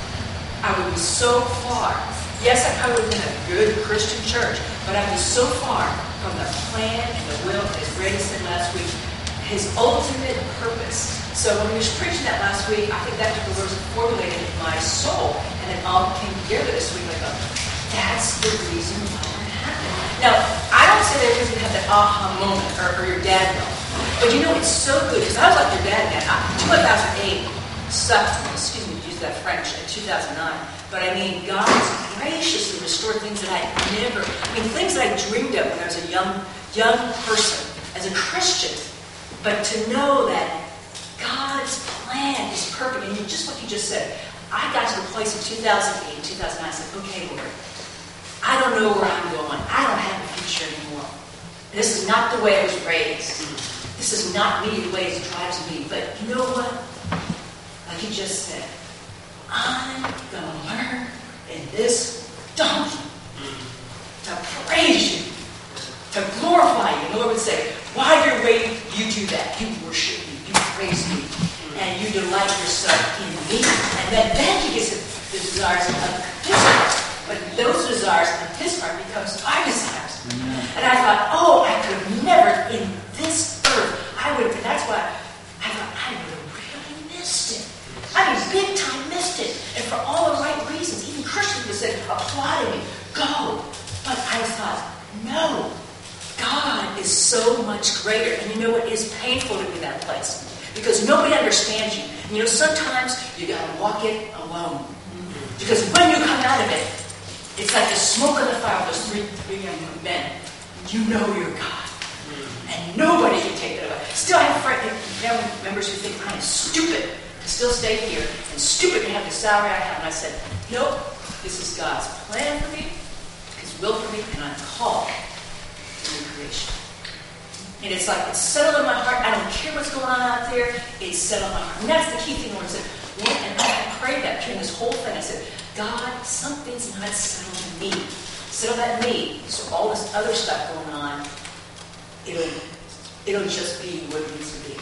I would be so far. Yes, I probably would have been a good Christian church, but I'd be so far from the plan and the will, as Brady said last week, his ultimate purpose. So when we were preaching that last week, I think that's what the Lord formulated in my soul, and it all came together this week. I thought, that's the reason why it happened. Now, I don't say that everyone's going to have that aha moment, or your dad will. But it's so good, because I was like your dad, man. 2008 sucked, excuse me to use that French, in 2009. But I mean, God has graciously restored things that things that I dreamed of when I was a young person, as a Christian. But to know that God's plan is perfect, and just what you just said, I got to the place in 2008, 2009, I said, okay, Lord, I don't know where I'm going. I don't have a future anymore. This is not the way I was raised. This is not me, the way it drives me. But you know what? Like you just said, I'm going to learn in this donkey to praise you, to glorify you. And the Lord would say, while you're waiting, you do that. You worship me, you praise me, and you delight yourself in me. And then he gets the desires of his heart. But those desires of his heart becomes our desires. And I thought, I could have never, in this earth, and that's why I thought, I would have really missed it. I mean, big time missed it. And for all the right reasons. Even Christians would say, applauding me, go. But I thought, no. God is so much greater. And you know what? It's painful to be that place. Because nobody understands you. And sometimes you got to walk it alone. Because when you come out of it, it's like the smoke of the fire of those three young men. You know you're God. And nobody can take that away. Still, I have Now, members who think I am stupid to still stay here and stupid to have the salary I have. And I said, nope, this is God's plan for me, His will for me, and I'm called to new creation. And it's like, it's settled in my heart. I don't care what's going on out there. It's settled in my heart. And that's the key thing. Lord said, Lord, and I prayed that during this whole thing. I said, God, something's not settled in me. Settle that in me. So all this other stuff going on, it'll just be what it needs to be.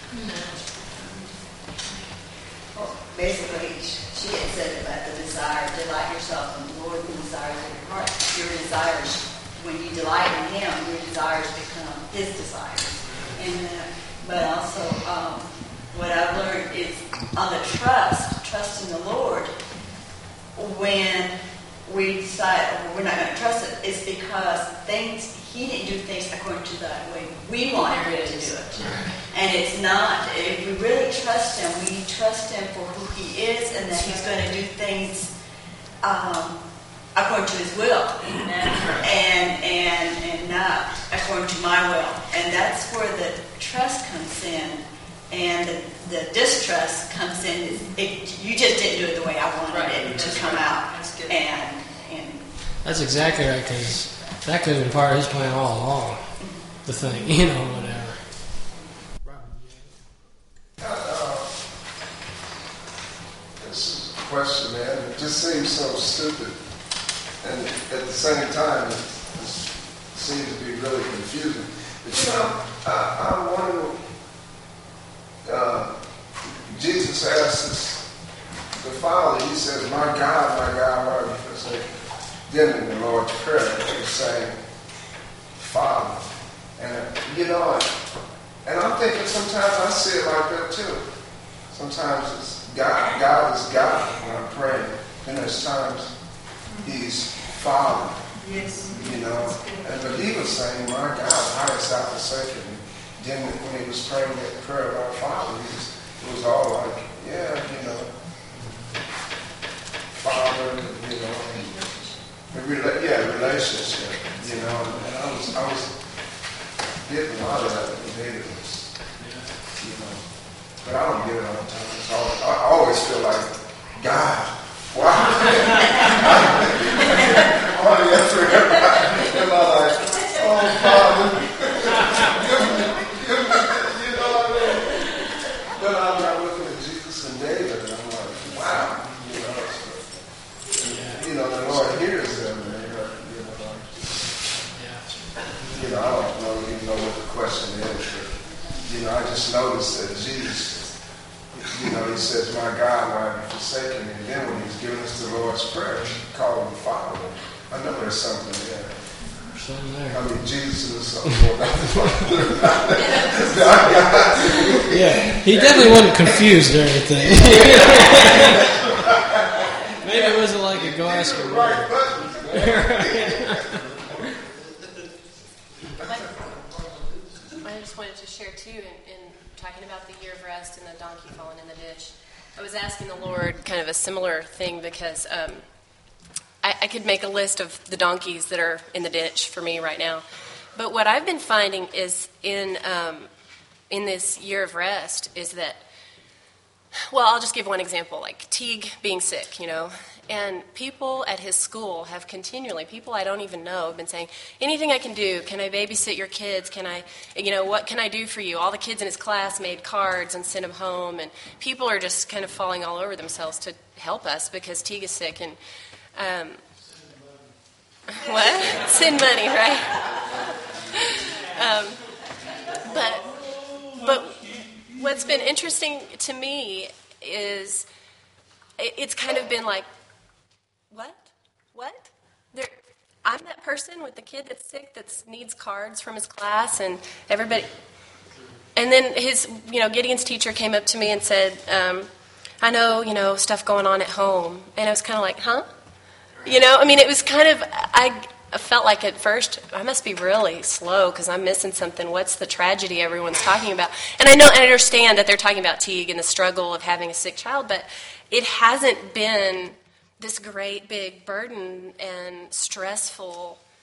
Well, basically, she had said about the desire, delight yourself in the Lord, the desires of your heart. Your desires, when you delight in Him, your desires become His desires. And but also, what I've learned is on the trust in the Lord. When we decide we're not going to trust it, it's because He didn't do things according to the way we want Him to do it. And it's not, if we really trust Him, we trust Him for who He is and that He's going to do things according to His will. And not according to my will. And that's where the trust comes in. And the distrust comes in. You just didn't do it the way I wanted it to come out. That's good. And That's exactly right, because that could have been part of His plan all along. The thing, whatever. This is a question, man. It just seems so stupid. And at the same time, it seems to be really confusing. But I wonder, Jesus asks the Father, He says, my God, why are you forsaken? Then in the Lord's Prayer, He's saying, Father. And, and I'm thinking sometimes I see it like that too. Sometimes it's God. God is God when I'm praying. And there's times He's Father. Yes. But He was saying, my God, why hast thou forsaken me? Then when He was praying that prayer about Father, it was all like, Father, relationship, and I was getting a lot of that in David's, but I don't get it all the time. I always feel like, God, why? All the effort in my life, oh, Father, give me, what I mean? But I'm looking at Jesus and David, and I'm like, wow, the Lord hears them, and I don't even know what the question is, but, I just noticed that Jesus, He says, my God, why have you forsaken me? And then when He's giving us the Lord's Prayer, He called Him Father. I know there's something there. Something there. I mean, Jesus is something more about the Father. Yeah, He definitely wasn't confused or anything. Maybe it wasn't like a glass of I just wanted to share too, in talking about the year of rest and the donkey falling in the ditch. I was asking the Lord kind of a similar thing because I could make a list of the donkeys that are in the ditch for me right now. But what I've been finding is in this year of rest is that, well, I'll just give one example, like Teague being sick, and people at his school have continually, people I don't even know, have been saying, anything I can do, can I babysit your kids, can I, what can I do for you? All the kids in his class made cards and sent them home, and people are just kind of falling all over themselves to help us because Teague is sick, and what? Send money, right? But what's been interesting to me is it's kind of been like, what? I'm that person with the kid that's sick that needs cards from his class and everybody. And then Gideon's teacher came up to me and said, I know, stuff going on at home. And I was kind of like, huh? It was kind of, I felt like at first, I must be really slow because I'm missing something. What's the tragedy everyone's talking about? And I understand that they're talking about Teague and the struggle of having a sick child, but it hasn't been this great big burden and stressful,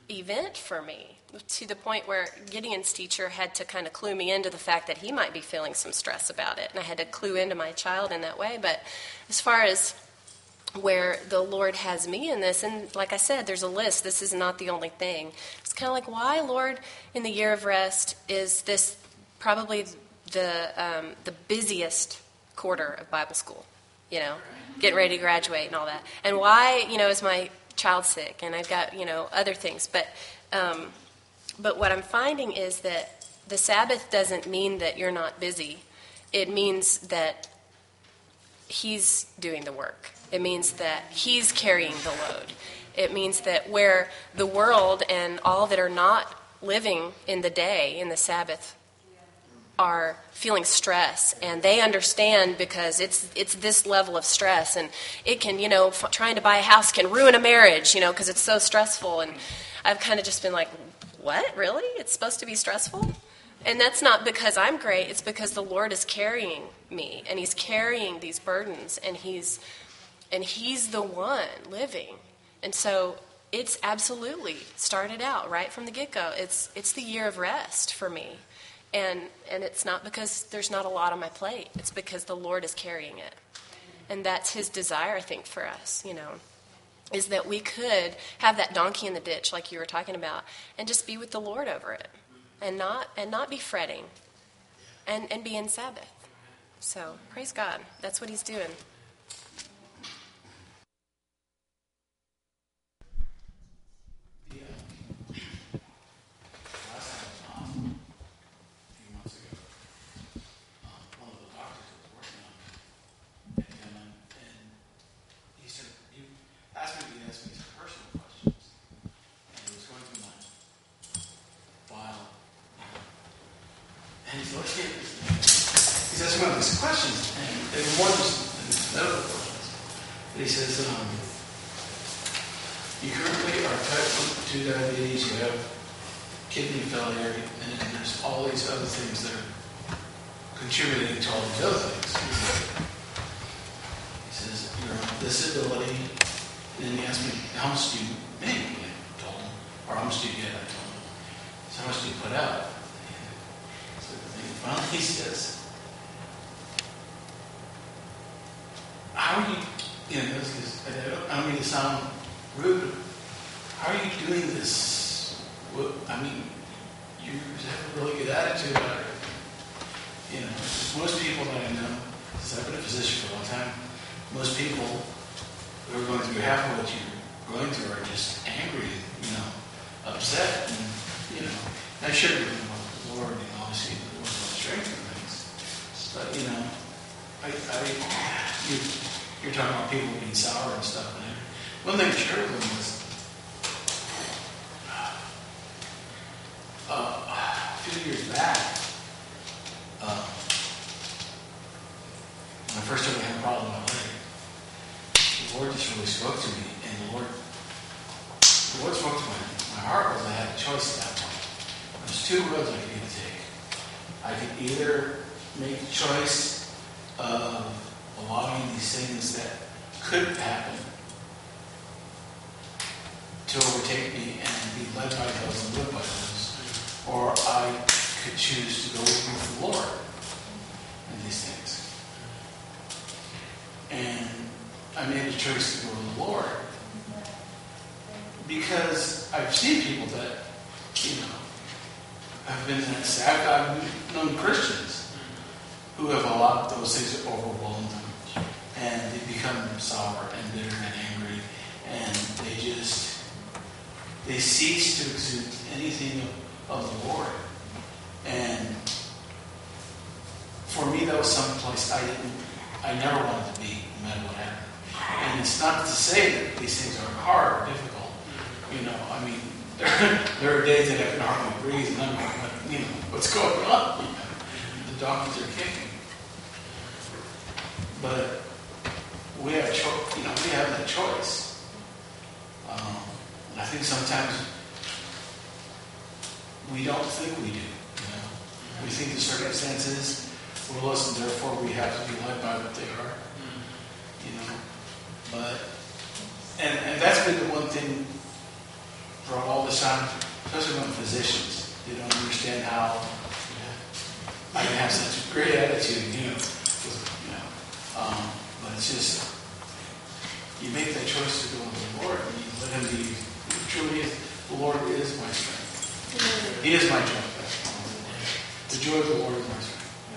event for me, to the point where Gideon's teacher had to kind of clue me into the fact that he might be feeling some stress about it. And I had to clue into my child in that way. But as far as where the Lord has me in this, and like I said, there's a list. This is not the only thing. It's kind of like, why, Lord, in the year of rest is this probably the busiest quarter of Bible school, getting ready to graduate and all that. And why, is my child sick, and I've got, other things. But what I'm finding is that the Sabbath doesn't mean that you're not busy. It means that He's doing the work. It means that He's carrying the load. It means that where the world and all that are not living in the day, in the Sabbath, are feeling stress, and they understand because it's this level of stress, and it can, trying to buy a house can ruin a marriage, because it's so stressful. And I've kind of just been like, what, really? It's supposed to be stressful? And that's not because I'm great. It's because the Lord is carrying me, and He's carrying these burdens, and He's the one living. And so it's absolutely started out right from the get-go. It's the year of rest for me. And it's not because there's not a lot on my plate. It's because the Lord is carrying it. And that's His desire, I think, for us, is that we could have that donkey in the ditch like you were talking about and just be with the Lord over it and not be fretting and be in Sabbath. So praise God. That's what He's doing. He's asking one of these questions, and they were more than medical questions. But he says, you currently are type 2 diabetes, you have kidney failure, and there's all these other things that are contributing to all these other things. He says, you're on disability, and then he asked me, how much do you make? I told him, or how much do you get? I told him. So how much do you put out? Finally, he says, how are you, I don't mean to sound rude, how are you doing this? You have a really good attitude about it. Most people that I know, because I've been a physician for a long time, most people who are going through half of what you're going through are just angry, upset, and, I share with the Lord, obviously, strength and things. But, you're talking about people being sour and stuff. And one thing I shared with them was a few years back, when I first started having a problem with my leg, the Lord just really spoke to me. And the Lord spoke to my heart was I had a choice at that point. There's two roads I could either take. I could either make the choice of allowing these things that could happen to overtake me and be led by those and live by those, or I could choose to go with the Lord in these things. And I made a choice to go with the Lord because I've seen people that, have been in that sad. I've known Christians who have allowed those things to overwhelm them, and they become sour and bitter and angry, and they cease to exude anything of the Lord. And for me, that was some place I never wanted to be, no matter what happened. And it's not to say that these things are hard or difficult. There are days that I can hardly breathe, and I'm like, what's going on? The doctors are kicking. But we have that choice. I think sometimes we don't think we do. We think the circumstances rule us, and therefore we have to be led by what they are. But and that's been the one thing for all the time, especially when physicians, they don't understand how I can have such a great attitude, but it's just, you make that choice to go with the Lord, and you let him be, truly is, the Lord is my strength. He is my joy. The joy of the Lord is my strength.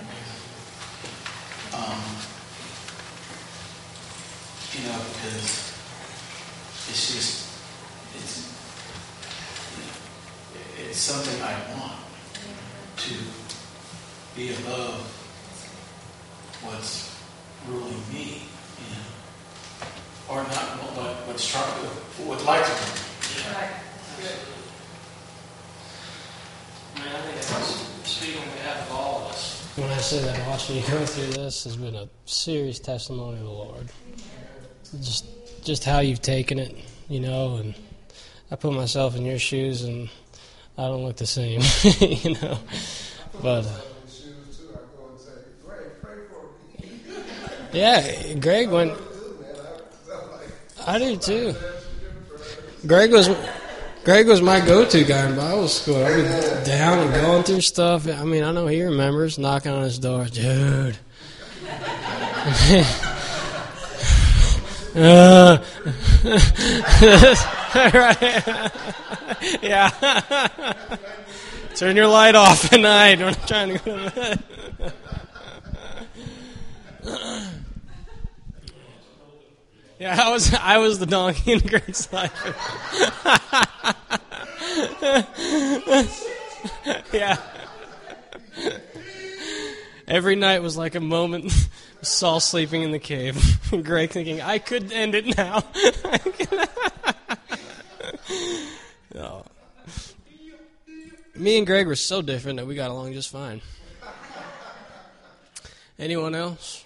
Because it's just, it's something I want to be above what's ruling me, or not what's trying to, what lights are. Right. I mean, I think that's speaking on behalf of all of us. When I say that watching you go through this has been a serious testimony of the Lord. Just how you've taken it, and I put myself in your shoes and I don't look the same, But yeah, Greg went. I do too. Greg was my go-to guy in Bible school. I'd be down and going through stuff. I mean, I know he remembers knocking on his door, dude. Right. Yeah. Turn your light off at night when I'm trying to go to bed. Yeah, I was the donkey in Greg's life. Yeah. Every night was like a moment. Saul sleeping in the cave. Greg thinking, I could end it now. No. Me and Greg were so different that we got along just fine. Anyone else?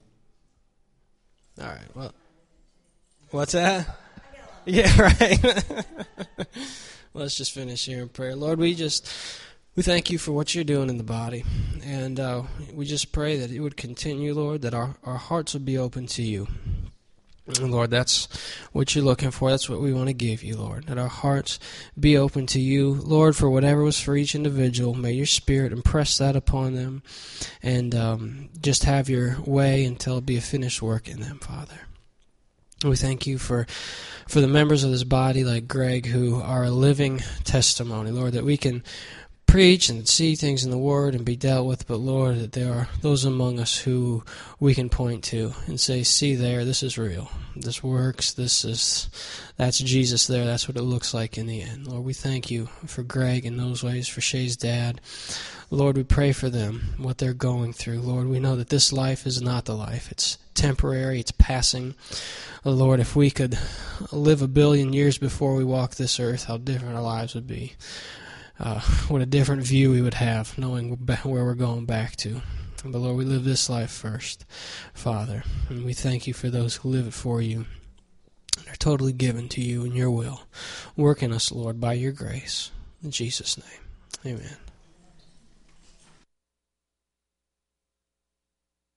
All right. Well, what's that? Yeah, right. Let's just finish here in prayer. Lord, we thank you for what you're doing in the body. And we just pray that it would continue, Lord, that our hearts would be open to you. And Lord, that's what you're looking for. That's what we want to give you, Lord. That our hearts be open to you. Lord, for whatever was for each individual, may your Spirit impress that upon them. And just have your way until it be a finished work in them, Father. We thank you for the members of this body like Greg who are a living testimony, Lord, that we can preach and see things in the Word and be dealt with, but Lord, that there are those among us who we can point to and say, see there, this is real. This works. That's Jesus there. That's what it looks like in the end. Lord, we thank you for Greg in those ways, for Shay's dad. Lord, we pray for them, what they're going through. Lord, we know that this life is not the life. It's temporary. It's passing. Lord, if we could live 1 billion years before we walk this earth, how different our lives would be. What a different view we would have, knowing where we're going back to. But Lord, we live this life first, Father. And we thank you for those who live it for you. They're totally given to you and your will. Work in us, Lord, by your grace. In Jesus' name, amen.